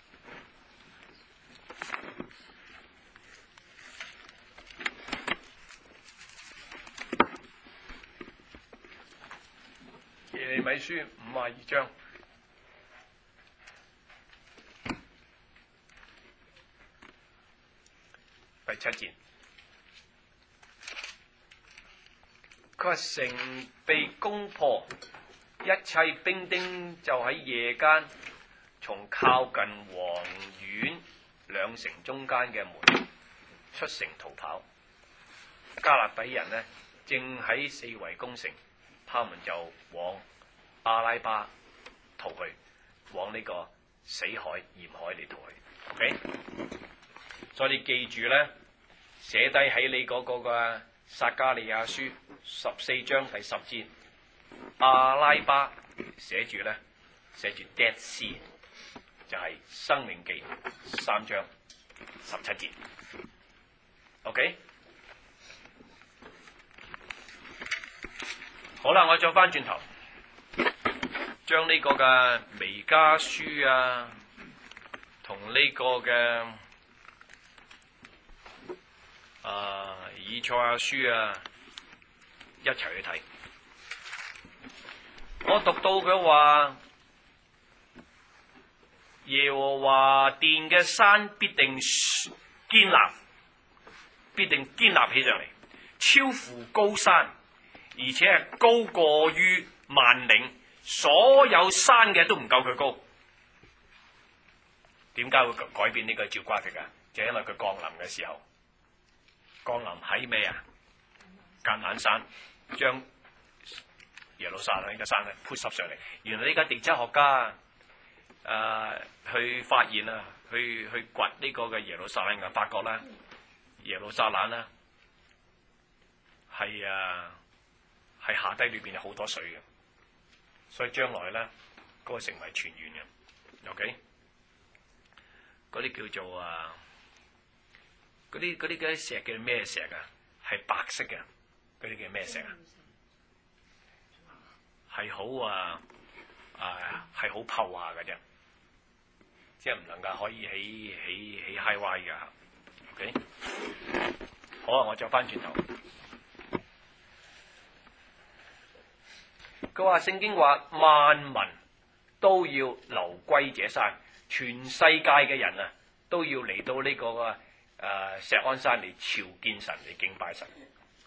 耶利米書五十二章第七節，佢話城被攻破，一切兵丁就喺夜間從靠近王院兩城中間嘅門出城逃跑。加勒底人呢正喺四圍攻城，他們就往阿拉巴逃去，往呢個死海鹽海嚟逃去。OK， 所以你記住咧，寫低喺你嗰個嘅撒迦利亞書十四章第十節，阿拉巴寫住咧，寫住 Dead Sea， 就係申命記三章十七節。OK， 好啦，我再翻轉頭，將呢個嘅彌迦書啊，同呢個嘅啊以賽亞書啊，一齊去睇。我讀到佢話，耶和華殿嘅山必定堅立，必定堅立起上嚟，超乎高山，而且係高過於萬嶺，所有山嘅都唔夠佢高。點解會改變呢個照瓜嘅？就係因為佢降臨嘅時候，降臨喺咩啊？橄欖山，將耶路撒冷呢個山咧鋪濕上嚟。原來呢家地質學家誒、呃、去發現啊，去去掘呢個嘅耶路撒冷嘅，發覺咧耶路撒冷咧係啊係下低裏邊有好多水嘅，所以將來咧嗰、那個成為泉源嘅。OK， 嗰啲叫做啊嗰啲嗰啲嗰啲石叫咩石啊？係白色嘅，嗰啲叫咩石啊？係好啊，啊係好泡下嘅啫，即係唔能夠可以起起起 high 歪嘅。OK， 好啊，我再翻轉頭。佢話聖經話萬民都要流歸這山，全世界嘅人啊都要嚟到呢、這個誒、呃、錫安山嚟朝見神，嚟敬拜神。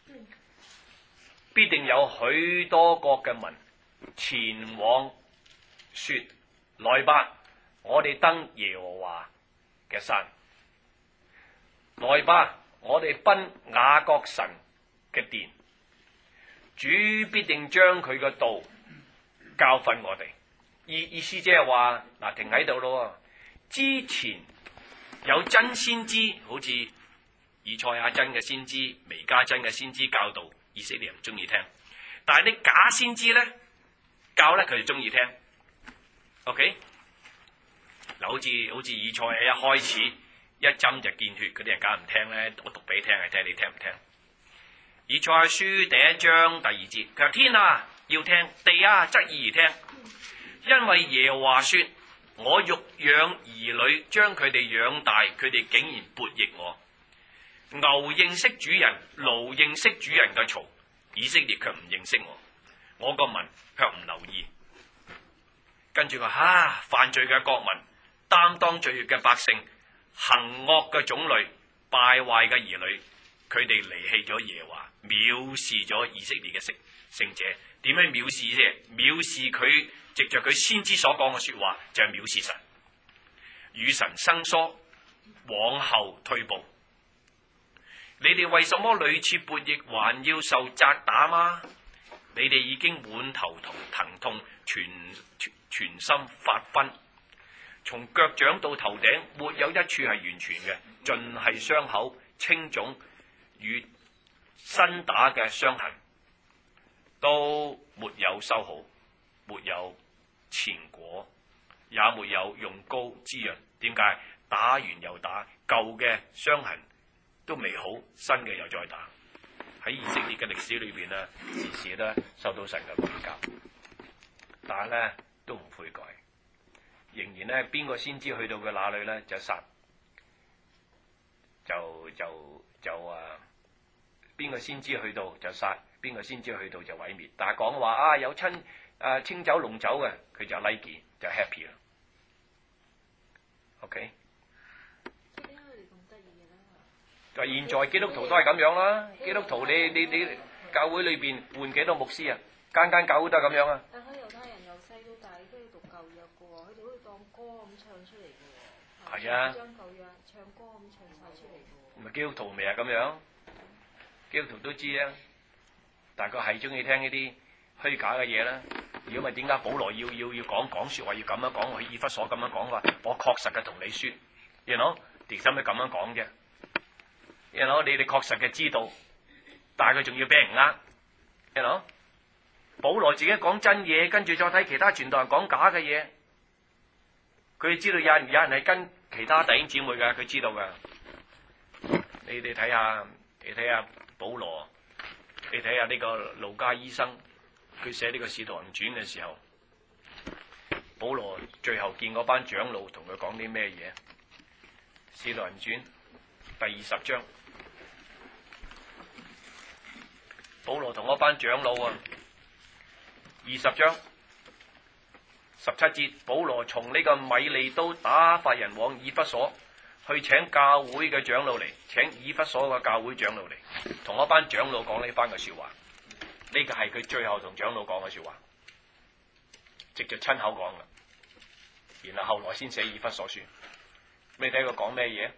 必定有許多國嘅民前往說：來吧，我哋登耶和華嘅山；來吧，我哋奔雅各神嘅殿。主必定將佢嘅道教訓我哋。意意思即係話嗱，停喺度咯。之前有真先知，好似以賽亞真嘅先知、彌迦真嘅先知教導，以色列人唔中意聽。但係啲假先知咧教咧，佢哋中意聽。OK， 嗱，好似好似以賽亞一開始一針就見血，嗰啲人梗唔聽咧。我讀俾你聽，係聽你聽唔聽？以賽亞書第一章第二節，佢話天啊要聽，地啊側耳而聽，因為耶和華說：我育養兒女，將佢哋養大，佢哋竟然悖逆我。牛認識主人，驢認識主人嘅槽，以色列卻唔認識我，我個民卻唔留意。跟住話啊，犯罪嘅國民，擔當罪孽嘅百姓，行惡嘅種類，敗壞嘅兒女，佢哋離棄咗耶和華，藐視咗以色列嘅聖聖者。點樣藐視啫？藐視佢藉着佢先知所講嘅說話，就係、是、藐視神，與神生疏，往後退步。你哋為什麼屢次悖逆，還要受責打嗎？你哋已經滿頭同疼痛，全全全身發昏，從腳掌到頭頂，沒有一處係完全嘅，盡係傷口、青腫與新打嘅傷痕，都沒有修好，沒有前果，也沒有用膏滋潤。點解？打完又打，舊嘅傷痕都未好，新嘅又再打。喺以色列嘅歷史裏邊咧，時時咧受到神嘅管教，但係咧都唔悔改，仍然咧邊個先知去到佢那裏咧就殺，就就就啊邊個先知去到就殺，邊個先知去到就毀滅。但係講話啊有親啊清酒濃酒嘅，佢就 like 就 happy 啦。OK。就現在基督徒都係咁樣啦，基督徒你你你教會裏邊換幾多牧師啊？間間教會都係咁樣啊。 但係猶太人由細到大都要讀舊約嘅喎，佢哋好似當歌咁唱出嚟嘅喎。係啊。將舊約唱歌咁唱晒出嚟嘅喎。 咪基督徒咪係咁樣？基督徒都知啊，但係佢係中意聽呢啲虛假嘅嘢啦。如果唔係點解保羅要要要講講説話要咁樣講？佢以弗所咁樣講話，我確實嘅同你説，you know，點解咁樣講啫？You know, 你哋確實嘅知道，但係佢仲要俾人呃。You know? 保羅自己講真嘢，跟住再睇其他傳道人講假嘅嘢，佢知道有人有人係跟其他弟兄姊妹㗎，佢知道㗎。你哋睇下，你睇下保羅，你睇下呢個路加醫生，佢寫呢個《使徒行傳》嘅時候，保羅最後見嗰班長老同佢講啲咩嘢？《使徒行傳》第二十章。 保羅同嗰班長老啊，二十章十七節，保羅從呢個米利都打發人往以弗所去請教會嘅長老嚟，請以弗所嘅教會長老嚟，同嗰班長老講呢番嘅說話。呢個係佢最後同長老講嘅說話，直接親口講嘅，然後後來先寫以弗所書。你睇佢講咩嘢？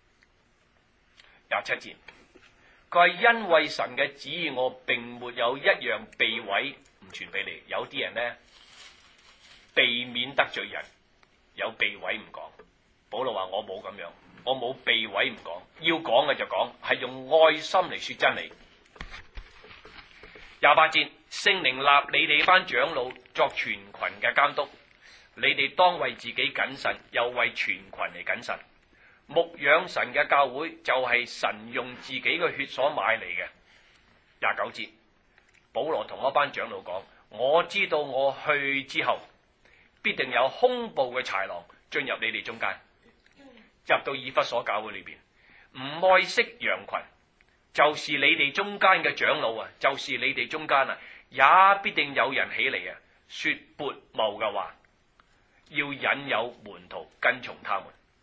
廿七節，佢係因為神嘅旨意，我並沒有一樣避諱唔傳俾你。有啲人呢，避免得罪人，有避諱唔講。保羅話我冇咁樣，我冇避諱唔講，要講嘅就講，係用愛心嚟說真理。廿八節，聖靈立你哋班長老作全群嘅監督，你哋當為自己謹慎，又為全群嚟謹慎。牧養神嘅教會就係神用自己嘅血所買嚟嘅。廿九節，保羅同嗰班長老講，我知道我去之後，必定有凶暴嘅豺狼進入你哋中間，入到以弗所教會裏邊，唔愛惜羊群。就是你哋中間嘅長老啊，就是你哋中間啊，也必定有人起嚟啊，說悖謬嘅話，要引誘門徒跟從他們。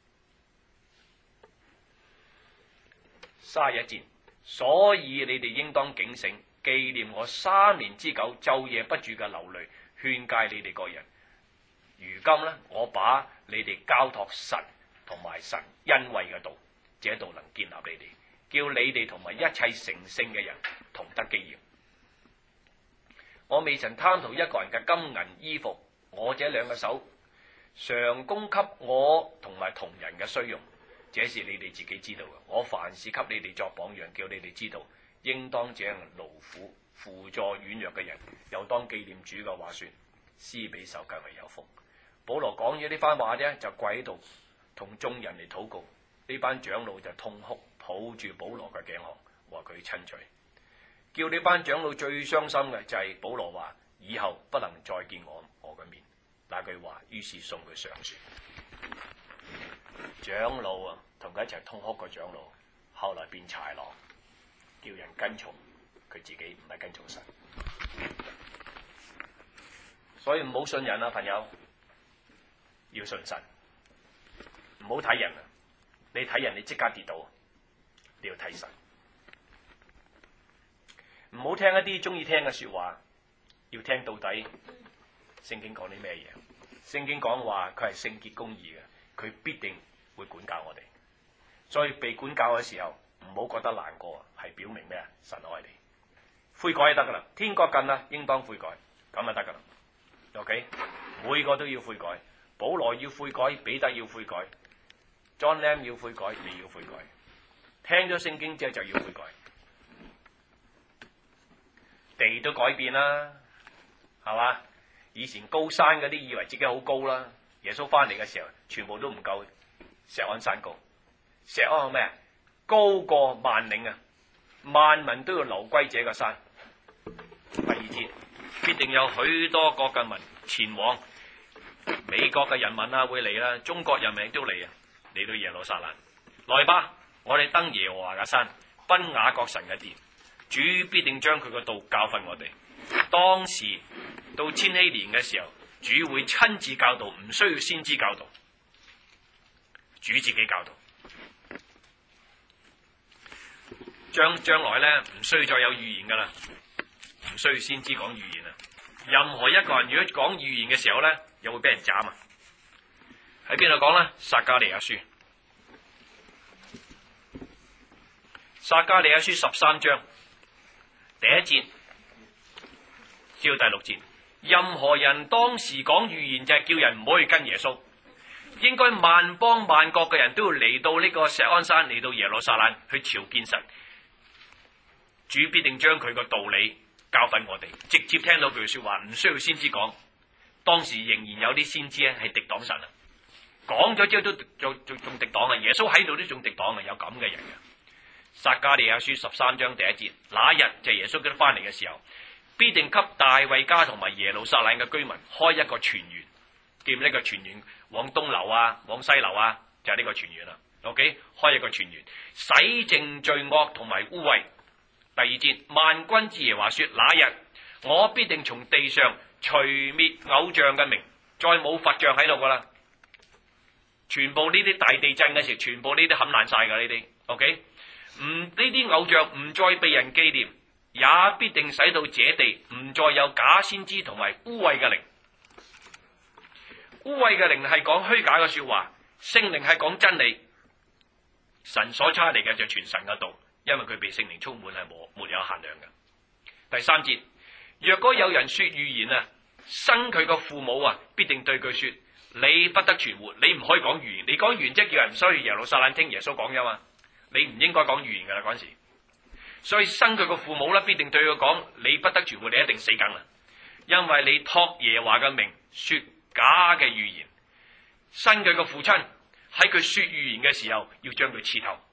三十一節，所以你哋應當警醒，紀念我三年之久，晝夜不住嘅流淚，勸誡你哋個人。如今呢，我把你哋交託神同埋神恩惠嘅道，這道能建立你哋，叫你哋同埋一切成聖嘅人同得基業。我未曾貪圖一個人嘅金銀衣服，我這兩個手常供給我同埋同人嘅需用，這是你哋自己知道嘅。我凡事給你哋作榜樣，叫你哋知道，應當這樣勞苦輔助軟弱嘅人，又當紀念主嘅話說，施比受更為有福。保羅講咗呢番話啫，就跪喺度同眾人嚟禱告。呢班長老就痛哭，抱住保羅嘅頸項，話佢親嘴。叫呢班長老最傷心嘅就係保羅話以後不能再見我我嘅面，那句話，於是送佢上船。長老啊，同佢一齊痛哭個長老，後來變豺狼，叫人跟從佢自己，唔係跟從神。所以唔好信人啊，朋友，要信神，唔好睇人啊！你睇人，你即刻跌倒，你要睇神。唔好聽一啲中意聽嘅說話，要聽到底。聖經講啲咩嘢？聖經講話佢係聖潔公義嘅，佢必定會管教我哋。所以被管教嘅時候，唔好覺得難過，係表明咩啊？神愛你，悔改就得噶啦。天國近啦，應當悔改，咁就得噶啦。OK， 每個都要悔改，保羅要悔改，彼得要悔改。John Lam 要悔改，你要悔改。聽咗聖經之後就要悔改。地都改變啦，係嘛？以前高山嗰啲以為自己好高啦，耶穌翻嚟嘅時候，全部都唔夠錫安山高。錫安係咩啊？高過萬嶺啊！萬民都要流歸這個山。第二節，必定有許多國嘅民前往，美國嘅人民啊會嚟啦，中國人民都嚟啊！嚟到耶路撒冷，來吧！我哋登耶和華嘅山，奔雅各神嘅殿。主必定將佢個道教訓我哋。當時到千禧年嘅時候，主會親自教導，唔需要先知教導，主自己教導。將將來咧，唔需要再有預言噶啦，唔需要先知講預言啊。任何一個人如果講預言嘅時候咧，又會俾人斬啊。喺邊度講咧？撒迦利亞書，撒迦利亞書十三章第一節至到第六節，任何人當時講預言就係叫人唔好去跟耶穌，應該萬邦萬國嘅人都要嚟到呢個錫安山，嚟到耶路撒冷去朝見神。主必定將佢個道理教訓我哋，直接聽到佢說話，唔需要先知講。當時仍然有啲先知咧係敵擋神啊。講咗之後都仲仲仲敵擋啊！耶穌喺度都仲敵擋啊！有咁嘅人嘅。撒迦利亞書十三章第一節，那一日就耶穌基督翻嚟嘅時候，必定給大衛家同埋耶路撒冷嘅居民開一個泉源，掂呢個泉源往東流啊，往西流啊，就係、是、呢個泉源啦。OK， 開一個泉源，洗淨罪惡同埋污穢， 第二節，萬軍之耶和華說：那日我必定從地上除滅偶像嘅名，再冇佛像喺度噶啦。全部呢啲大地震嘅時，全部呢啲冚爛晒噶呢啲。OK， 唔呢啲偶像唔再被人紀念，也必定使到這地唔再有假先知同埋污穢嘅靈。污穢嘅靈係講虛假嘅說話，聖靈係講真理。神所差嚟嘅就傳神嘅道，因為佢被聖靈充滿係冇沒有限量嘅。第三節，若果有人說預言啊，生佢個父母啊，必定對佢說：你不得存活，你唔可以講預言。你講預言即係叫人衰，耶路撒冷聽耶穌講啫嘛，你唔應該講預言噶啦嗰陣時。所以生佢個父母咧，必定對佢講：你不得存活，你一定死梗啦，因為你託耶和華嘅名說假嘅預言。生佢個父親喺佢說預言嘅時候，要將佢刺頭，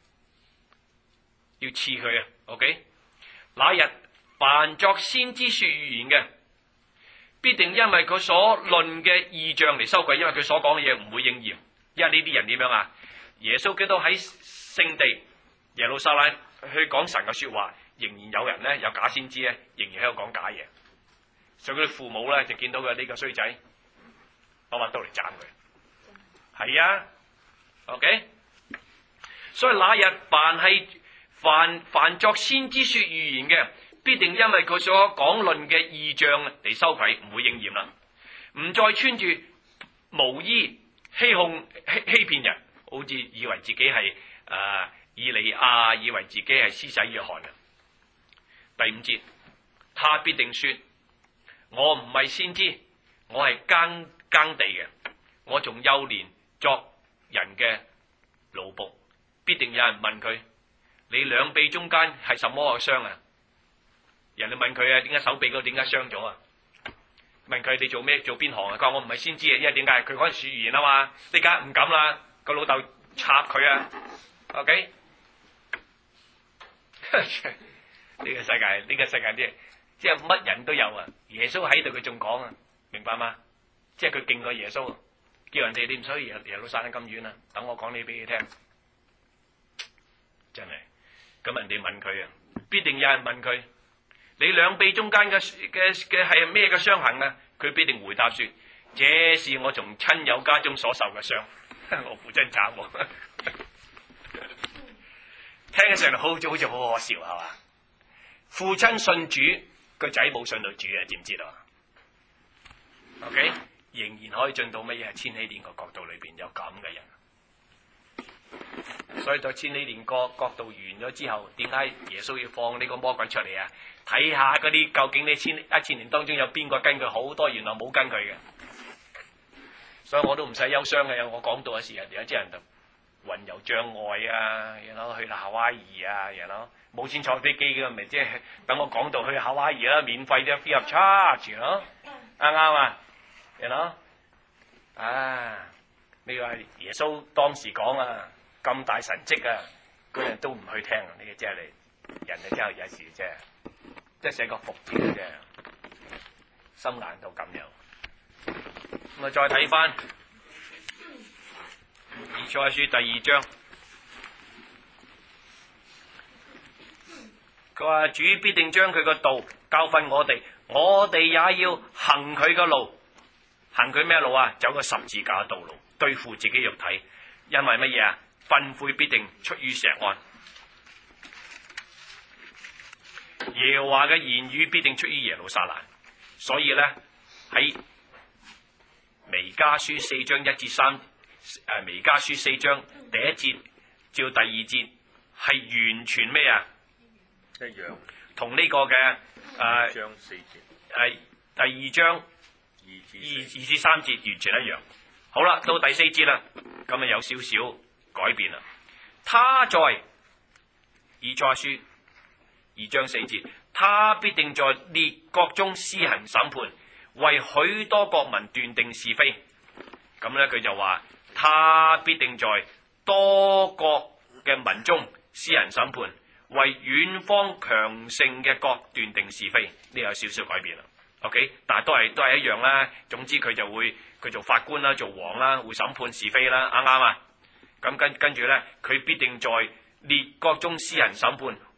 要刺佢啊。OK， 那日凡作先知說預言嘅，必定因為佢所論嘅異象嚟羞愧，因為佢所講嘅嘢唔會應驗。因為呢啲人點樣啊？耶穌基督喺聖地耶路撒冷去講神嘅說話，仍然有人咧，有假先知咧，仍然喺度講假嘢。所以佢哋父母咧就見到佢呢個衰仔，攞把刀嚟斬佢。係啊 ，OK。所以那日凡係凡凡作先知說預言嘅，必定因為佢所講論嘅異象嚟羞愧，唔會應驗啦。唔再穿住毛衣欺哄欺欺騙人，好似以為自己係誒、呃、以利亞，以為自己係施洗約翰啊。第五節，他必定說：我唔係先知，我係耕耕地嘅，我從幼年作人嘅奴僕。必定有人問佢：你兩臂中間係什麼嘅傷啊？人哋問佢啊，點解手臂嗰度點解傷咗啊？問佢你做咩做邊行啊？佢話我唔係先知啊，因為點解？佢嗰陣時預言啊嘛，呢家唔敢啦，個老豆插佢啊。OK， 呢個世界呢、呢個世界啲即係乜人都有啊。耶穌喺度佢仲講啊，明白嗎？即係佢勁過耶穌，叫人哋你唔需要耶耶路撒冷咁遠啊，等我講你俾你聽。真係，咁人哋問佢啊，必定有人問佢：你兩臂中間嘅嘅嘅係咩嘅傷痕啊？佢必定回答說：這是我從親友家中所受嘅傷。我父親慘喎，聽起上嚟好似好似好可笑係嘛？父親信主，個仔冇信到主啊，知唔知道 ？OK， 仍然可以進到乜嘢千禧年個國度裏邊有咁嘅人。所以在千禧年個國度完咗之後，點解耶穌要放呢個魔鬼出嚟啊？睇下嗰啲究竟呢千一千年當中有邊個跟佢，好多原來冇跟佢嘅。所以我都唔使憂傷嘅，我講到嘅時候，有啲人就魂遊障礙啊，然後去夏威夷啊，然後冇錢坐飛機嘅，咪即係等我講到去夏威夷啦，免費啫 ，free of charge 咯，啱唔啱啊？然後啊，呢個係耶穌當時講啊。咁大神蹟啊！嗰人都唔去聽，呢個真係你人啊，真係有時真係，即係寫個服字嘅啫，心硬到咁樣。咁啊，再睇翻以賽亞書第二章，佢話主必定將佢個道教訓我哋，我哋也要行佢個路，行佢咩路啊？走個十字架嘅道路，對付自己肉體，因為乜嘢啊？訓誨必定出於錫安，耶和華嘅言語必定出於耶路撒冷。所以咧喺彌迦書四章一至三，誒彌迦書四章第一節至到第二節係完全咩啊？ 一樣，同呢個嘅誒章四節係第二章二二至三節完全一樣。好啦，到第四節啦，咁啊有少少改變啦，他在以賽亞書二章四節，他必定在列國中施行審判，為許多國民斷定是非。咁咧佢就話，他必定在多國嘅民中施行審判，為遠方強盛嘅國斷定是非。呢有少少改變啦。OK， 但係都係都係一樣啦。總之佢就會佢做法官啦，做王啦，會審判是非啦，啱唔啱啊？咁跟跟住咧，佢必定在列國中施行審判，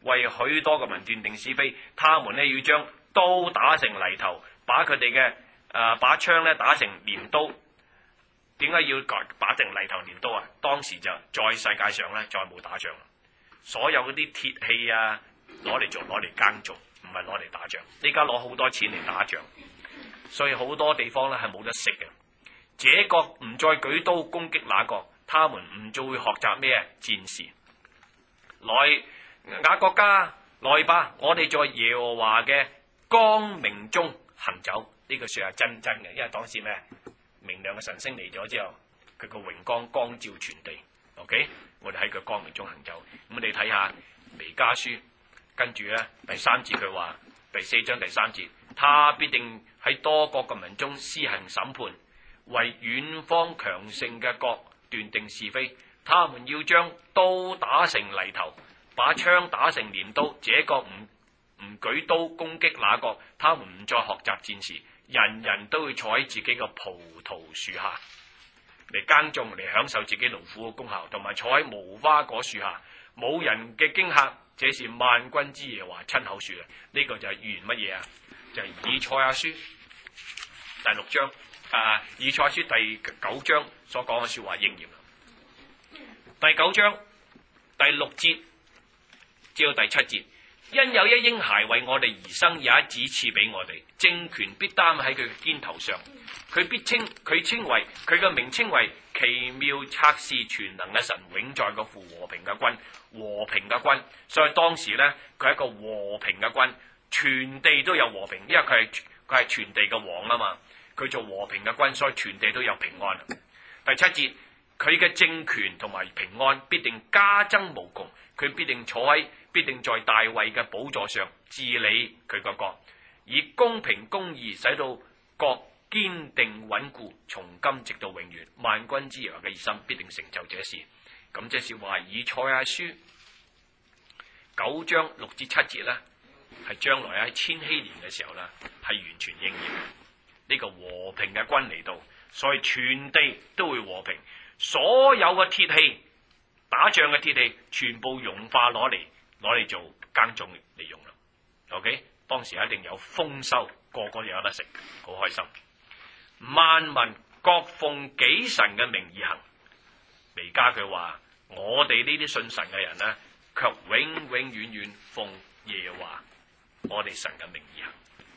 為許多嘅民斷定是非，他們呢要將刀打成犁頭，把佢哋嘅誒把槍咧打成鐮刀。點解要打成犁頭鐮刀啊？當時就在世界上咧再冇打仗，所有嗰啲鐵器啊攞嚟做攞嚟耕種，唔係攞嚟打仗。依家攞好多錢嚟打仗，所以好多地方咧係冇得食嘅。這國唔再舉刀攻擊那國，他們唔再會學習咩戰事。來雅各家來吧，我哋在耶和華嘅光明中行走。呢句說話真真嘅，因為當時咩明亮嘅神星嚟咗之後，佢個榮光光照全地。OK， 我哋喺佢光明中行走。咁你睇下彌迦書，跟住咧第三節佢話，第四章第三節，他必定喺多國嘅民中施行審判，為遠方強盛嘅國斷定是非。他們要將刀打成犁頭，把槍打成鐮刀。這個唔唔舉刀攻擊那個，他們唔再學習戰事，人人都會坐喺自己嘅葡萄樹下嚟耕種，嚟享受自己勞苦嘅功效，同埋坐喺無花果樹下，冇人嘅驚嚇。這是萬軍之耶和華親口說嘅。呢、這個就係預言乜嘢啊？就係、是、以賽亞書第六章啊，以賽亞書第九章所講嘅說話應驗啦。第九章第六節至到第七節，因有一嬰孩為我哋而生，有一子賜俾我哋，政權必擔喺佢嘅肩頭上。佢必稱佢稱為佢嘅名稱為奇妙策士全能嘅神，永在嘅父，和平嘅君，和平嘅君。所以當時咧，佢係一個和平嘅君，全地都有和平，因為佢係佢係全地嘅王啊嘛。佢做和平嘅君，所以全地都有平安。第七節。佢嘅政權同埋平安必定加增無窮，佢必定坐喺必定在大衛嘅寶座上治理佢個國，以公平公義使到國堅定穩固，從今直到永遠。萬軍之耶和華嘅熱心必定成就這事。咁即是話以賽亞書九章六至七節呢，係將來喺千禧年嘅時候呢，係完全應驗呢個和平嘅君嚟到，所以全地都會和平。所有嘅鐵器，打仗嘅鐵器，全部融化攞嚟攞嚟做耕種嚟用啦。OK， 當時一定有豐收，個個都有得食，好開心。萬民各奉己神嘅名而行。彌迦佢話：我哋呢啲信神嘅人呢，卻永永遠遠奉耶和華我哋神嘅名而行。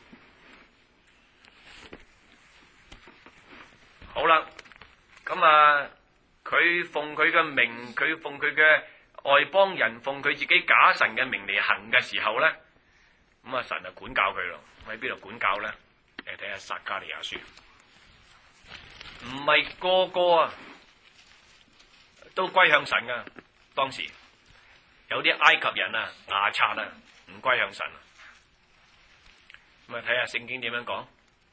好啦，咁啊。佢奉佢嘅名，佢奉佢嘅外邦人奉佢自己假神嘅名嚟行嘅時候咧，咁啊神就管教佢咯。喺邊度管教咧？嚟睇下撒迦利亞書，唔係個個啊都歸向神噶。當時有啲埃及人啊、亞察啊唔歸向神。咁啊睇下聖經點樣講。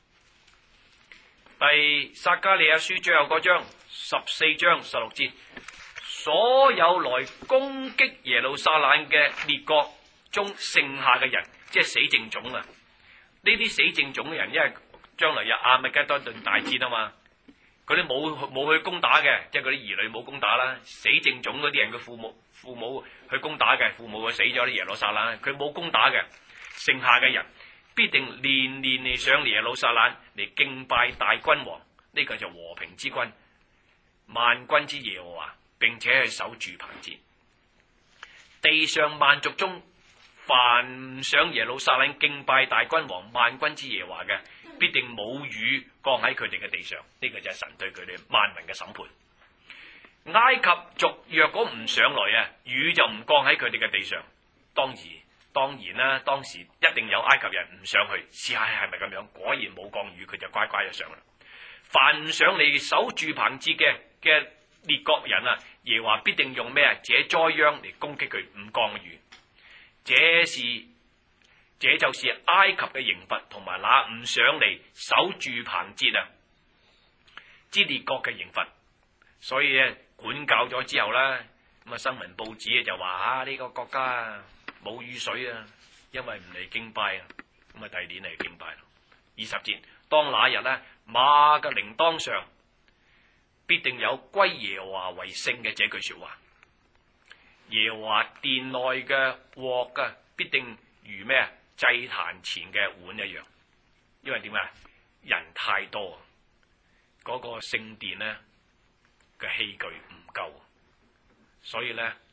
第撒迦利亞書最後嗰章十四章十六節，所有來攻擊耶路撒冷嘅列國中剩下嘅人，即係死剩種啊！呢啲死剩種嘅人，因為將來有亞米加多頓大戰啊嘛，嗰啲冇冇去攻打嘅，即係嗰啲兒女冇攻打啦，死剩種嗰啲人嘅父母父母去攻打嘅，父母佢死咗啲耶路撒冷，佢冇攻打嘅，剩下嘅人。必定年年嚟上耶路撒冷嚟敬拜大君王，呢、這個就和平之君，萬軍之耶和華，並且去守住棚節。地上萬族中，凡上耶路撒冷敬拜大君王、萬軍之耶和華嘅，必定冇雨降喺佢哋嘅地上。呢、這個就係神對佢哋萬民嘅審判。埃及族若果唔上來啊，雨就唔降喺佢哋嘅地上。當然。當然啦，當時一定有埃及人唔上去，試下係咪咁樣？果然冇降雨，佢就乖乖就上啦。凡唔上嚟守住棚節嘅嘅列國人啊，耶和華必定用咩啊？這災殃嚟攻擊佢，唔降雨。這是這就是埃及嘅刑罰，同埋那唔上嚟守住棚節啊之列國嘅刑罰。所以咧，管教咗之後咧，咁啊新聞報紙就話啊呢個國家啊。冇雨水啊，因為唔嚟敬拜啊，咁啊第二年嚟敬拜咯。二十節，當那日咧，馬嘅鈴鐺上必定有歸耶和華為聖嘅這句說話。 耶和華殿內嘅鑊啊，必定如咩啊？祭壇前嘅碗一樣。因為點啊？人太多，嗰、那個聖殿呢嘅器具唔夠，所以咧誒、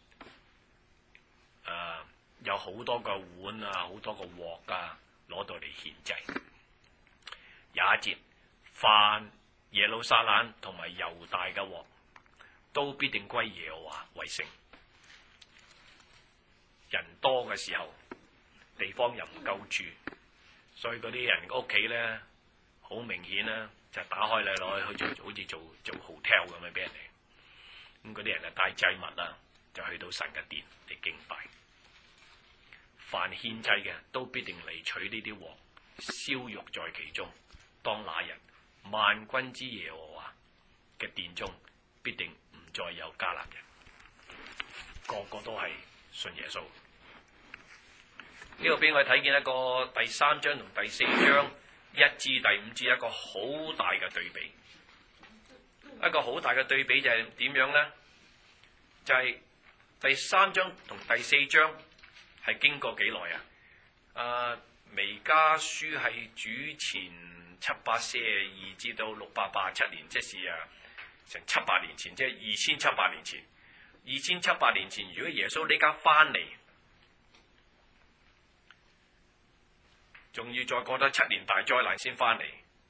呃、有好多個碗啊，好多個鑊啊，攞到嚟獻祭。廿一節，凡耶路撒冷同埋猶大嘅鑊，都必定歸耶和華為聖。人多嘅時候，地方又唔夠住，所以嗰啲人屋企咧，好明顯啦，就打開嚟攞去做，好似做做 hotel 咁樣俾人哋。咁嗰啲人就帶祭物啦，就去到神嘅殿嚟敬拜。凡獻祭嘅，都必定嚟取呢啲鑊，燒肉在其中。當那日，萬軍之耶和華嘅殿中，必定唔再有迦南人，個個都係信耶穌。呢度俾我哋睇見一個第三章同第四章一至第五節一個好大嘅對比。一個好大嘅對比就係點樣呢？就係、是、第三章同第四章係經過幾耐啊？啊，彌迦書係主前七百四十二至到六百八十七年，即是啊成七百年前，即係二千七百年前。二千七百年前，如果耶穌呢家翻嚟，仲要再過多七年大災難先翻嚟，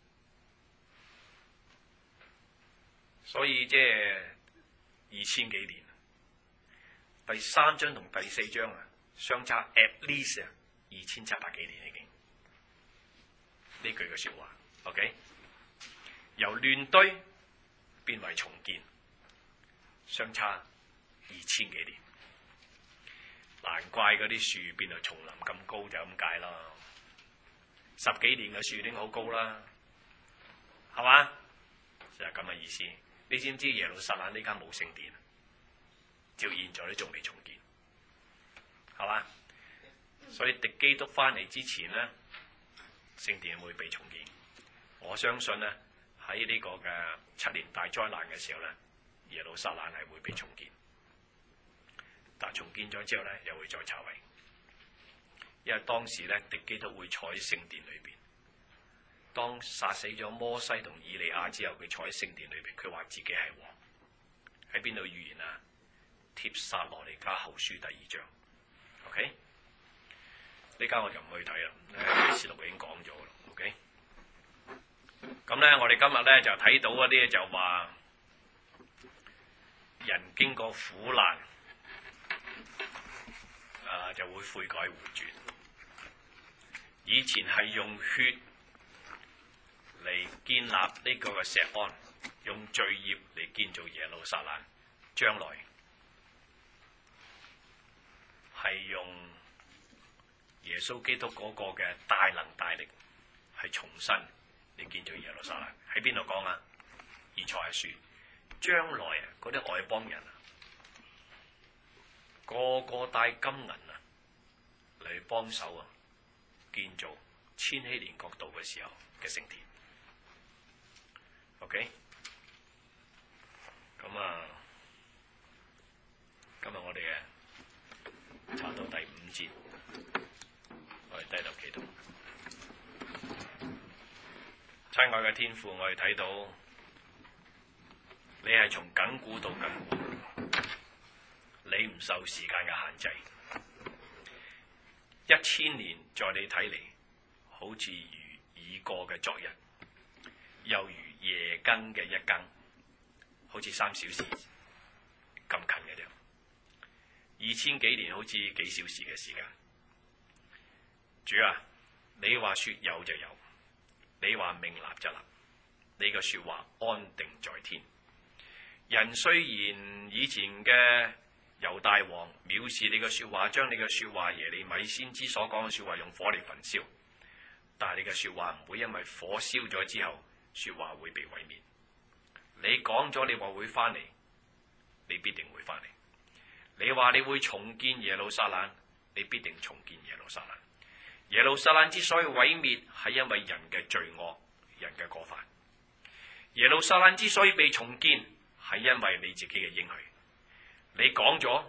所以即係二千幾年。第三章同第四章啊，相差 at least 啊二千七百幾年已經。呢句嘅說話 ，OK， 由亂堆變為重建，相差二千幾年。難怪嗰啲樹變到叢林咁高就咁解啦。十幾年嘅樹已經好高啦，係嘛？就係咁嘅意思。你知唔知耶路撒冷呢間冇聖殿？照現在都仲未重建，係嘛？所以敵基督翻嚟之前呢，聖殿會被重建。我相信呢，喺呢個嘅七年大災難嘅時候呢，耶路撒冷係會被重建。但重建咗之後呢，又會再拆毀。因為當時咧，敵基督會坐喺聖殿裏邊。當殺死咗摩西同以利亞之後，佢坐喺聖殿裏邊，佢話自己係王。喺邊度預言啊？帖撒羅尼迦後書第二章。OK， 呢間我就唔去睇啦。啟示錄已經講咗啦。OK，咁咧，我哋今日咧就睇到一啲就話人經過苦難，啊就會悔改回轉。以前係用血嚟建立呢個嘅錫安，用罪孽嚟建造耶路撒冷，將來係用耶穌基督嗰個嘅大能大力，係重新嚟建造耶路撒冷。喺邊度講啊？以賽亞書，將來啊嗰啲外邦人啊，個個帶金銀啊嚟幫手啊，建造千禧年國度嘅時候嘅聖殿。OK， 咁啊，今日我哋啊查到第五節，我哋低頭祈禱。親愛嘅天父，我哋睇到你係從亙古到亙古，你唔受時間嘅限制。一千年在你睇嚟，好似如已過嘅昨日，又如夜更嘅一更，好似三小時咁近嘅啫。二千幾年好似幾小時嘅時間。主啊，你話說有就有，你話命立就立，你嘅說話安定在天。人雖然以前嘅猶大王藐視你嘅說話，將你嘅說話耶利米先知所講嘅說話用火嚟焚燒，但係你嘅說話唔會因為火燒咗之後，說話會被毀滅。你講咗你話會翻嚟，你必定會翻嚟。你話你會重建耶路撒冷，你必定重建耶路撒冷。耶路撒冷之所以毀滅，係因為人嘅罪惡，人嘅過犯。耶路撒冷之所以被重建，係因為你自己嘅應許。你講咗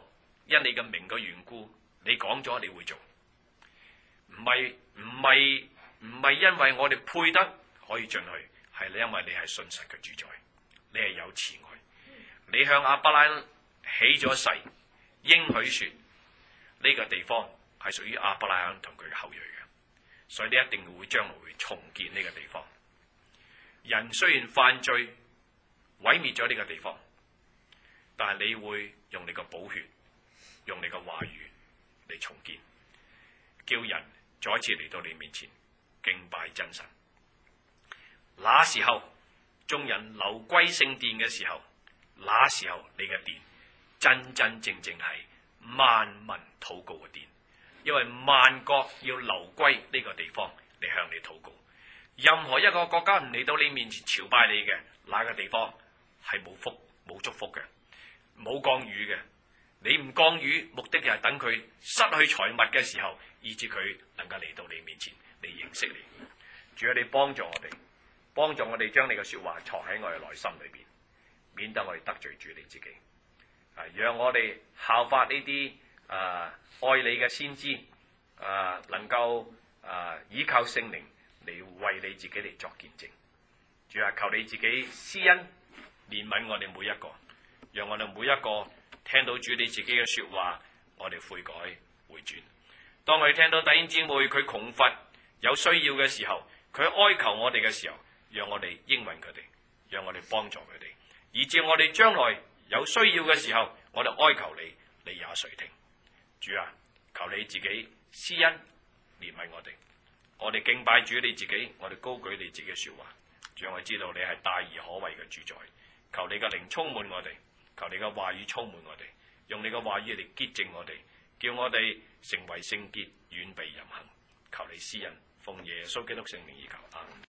因你嘅名嘅緣故，你講咗你會做，唔係唔係唔係因為我哋配得可以進去，係因為你係信實嘅主宰，你係有慈愛，你向亞伯拉罕起咗誓，應許說呢個地方係屬於亞伯拉罕同佢嘅後裔嘅，所以你一定會將來會重建呢個地方。人雖然犯罪毀滅咗呢個地方，但係你會用你個寶血，用你個話語嚟重建，叫人再一次嚟到你面前敬拜真神。那時候眾人流歸聖殿嘅時候，那時候你嘅殿真真正正係萬民禱告嘅殿，因為萬國要流歸呢個地方嚟向你禱告。任何一個國家唔嚟到你面前朝拜你嘅，那個地方係冇福冇祝福嘅，冇降雨嘅。你唔降雨，目的就係等佢失去財物嘅時候，以致佢能夠嚟到你面前嚟認識你。主啊，你幫助我哋，幫助我哋將你嘅說話藏喺我哋內心裏邊，免得我哋得罪主你自己。啊，讓我哋效法呢啲啊愛你嘅先知，啊能夠啊依靠聖靈嚟為你自己嚟作見證。主啊，求你自己施恩憐憫我哋每一個，讓我哋每一個聽到主你自己嘅說話，我哋悔改回轉。當我哋聽到弟兄姊妹佢窮乏有需要嘅時候，佢哀求我哋嘅時候，讓我哋應允佢哋，讓我哋幫助佢哋，以至我哋將來有需要嘅時候，我哋哀求你，你也垂聽。主啊，求你自己施恩憐憫我哋，我哋敬拜主你自己，我哋高舉你自己嘅說話。主啊，我知道你係大而可畏嘅主宰，求你嘅靈充滿我哋，求你嘅話語充滿我哋，用你嘅話語嚟潔淨我哋，叫我哋成為聖潔，遠避淫行。求你施恩，奉耶穌基督聖名而求，阿們。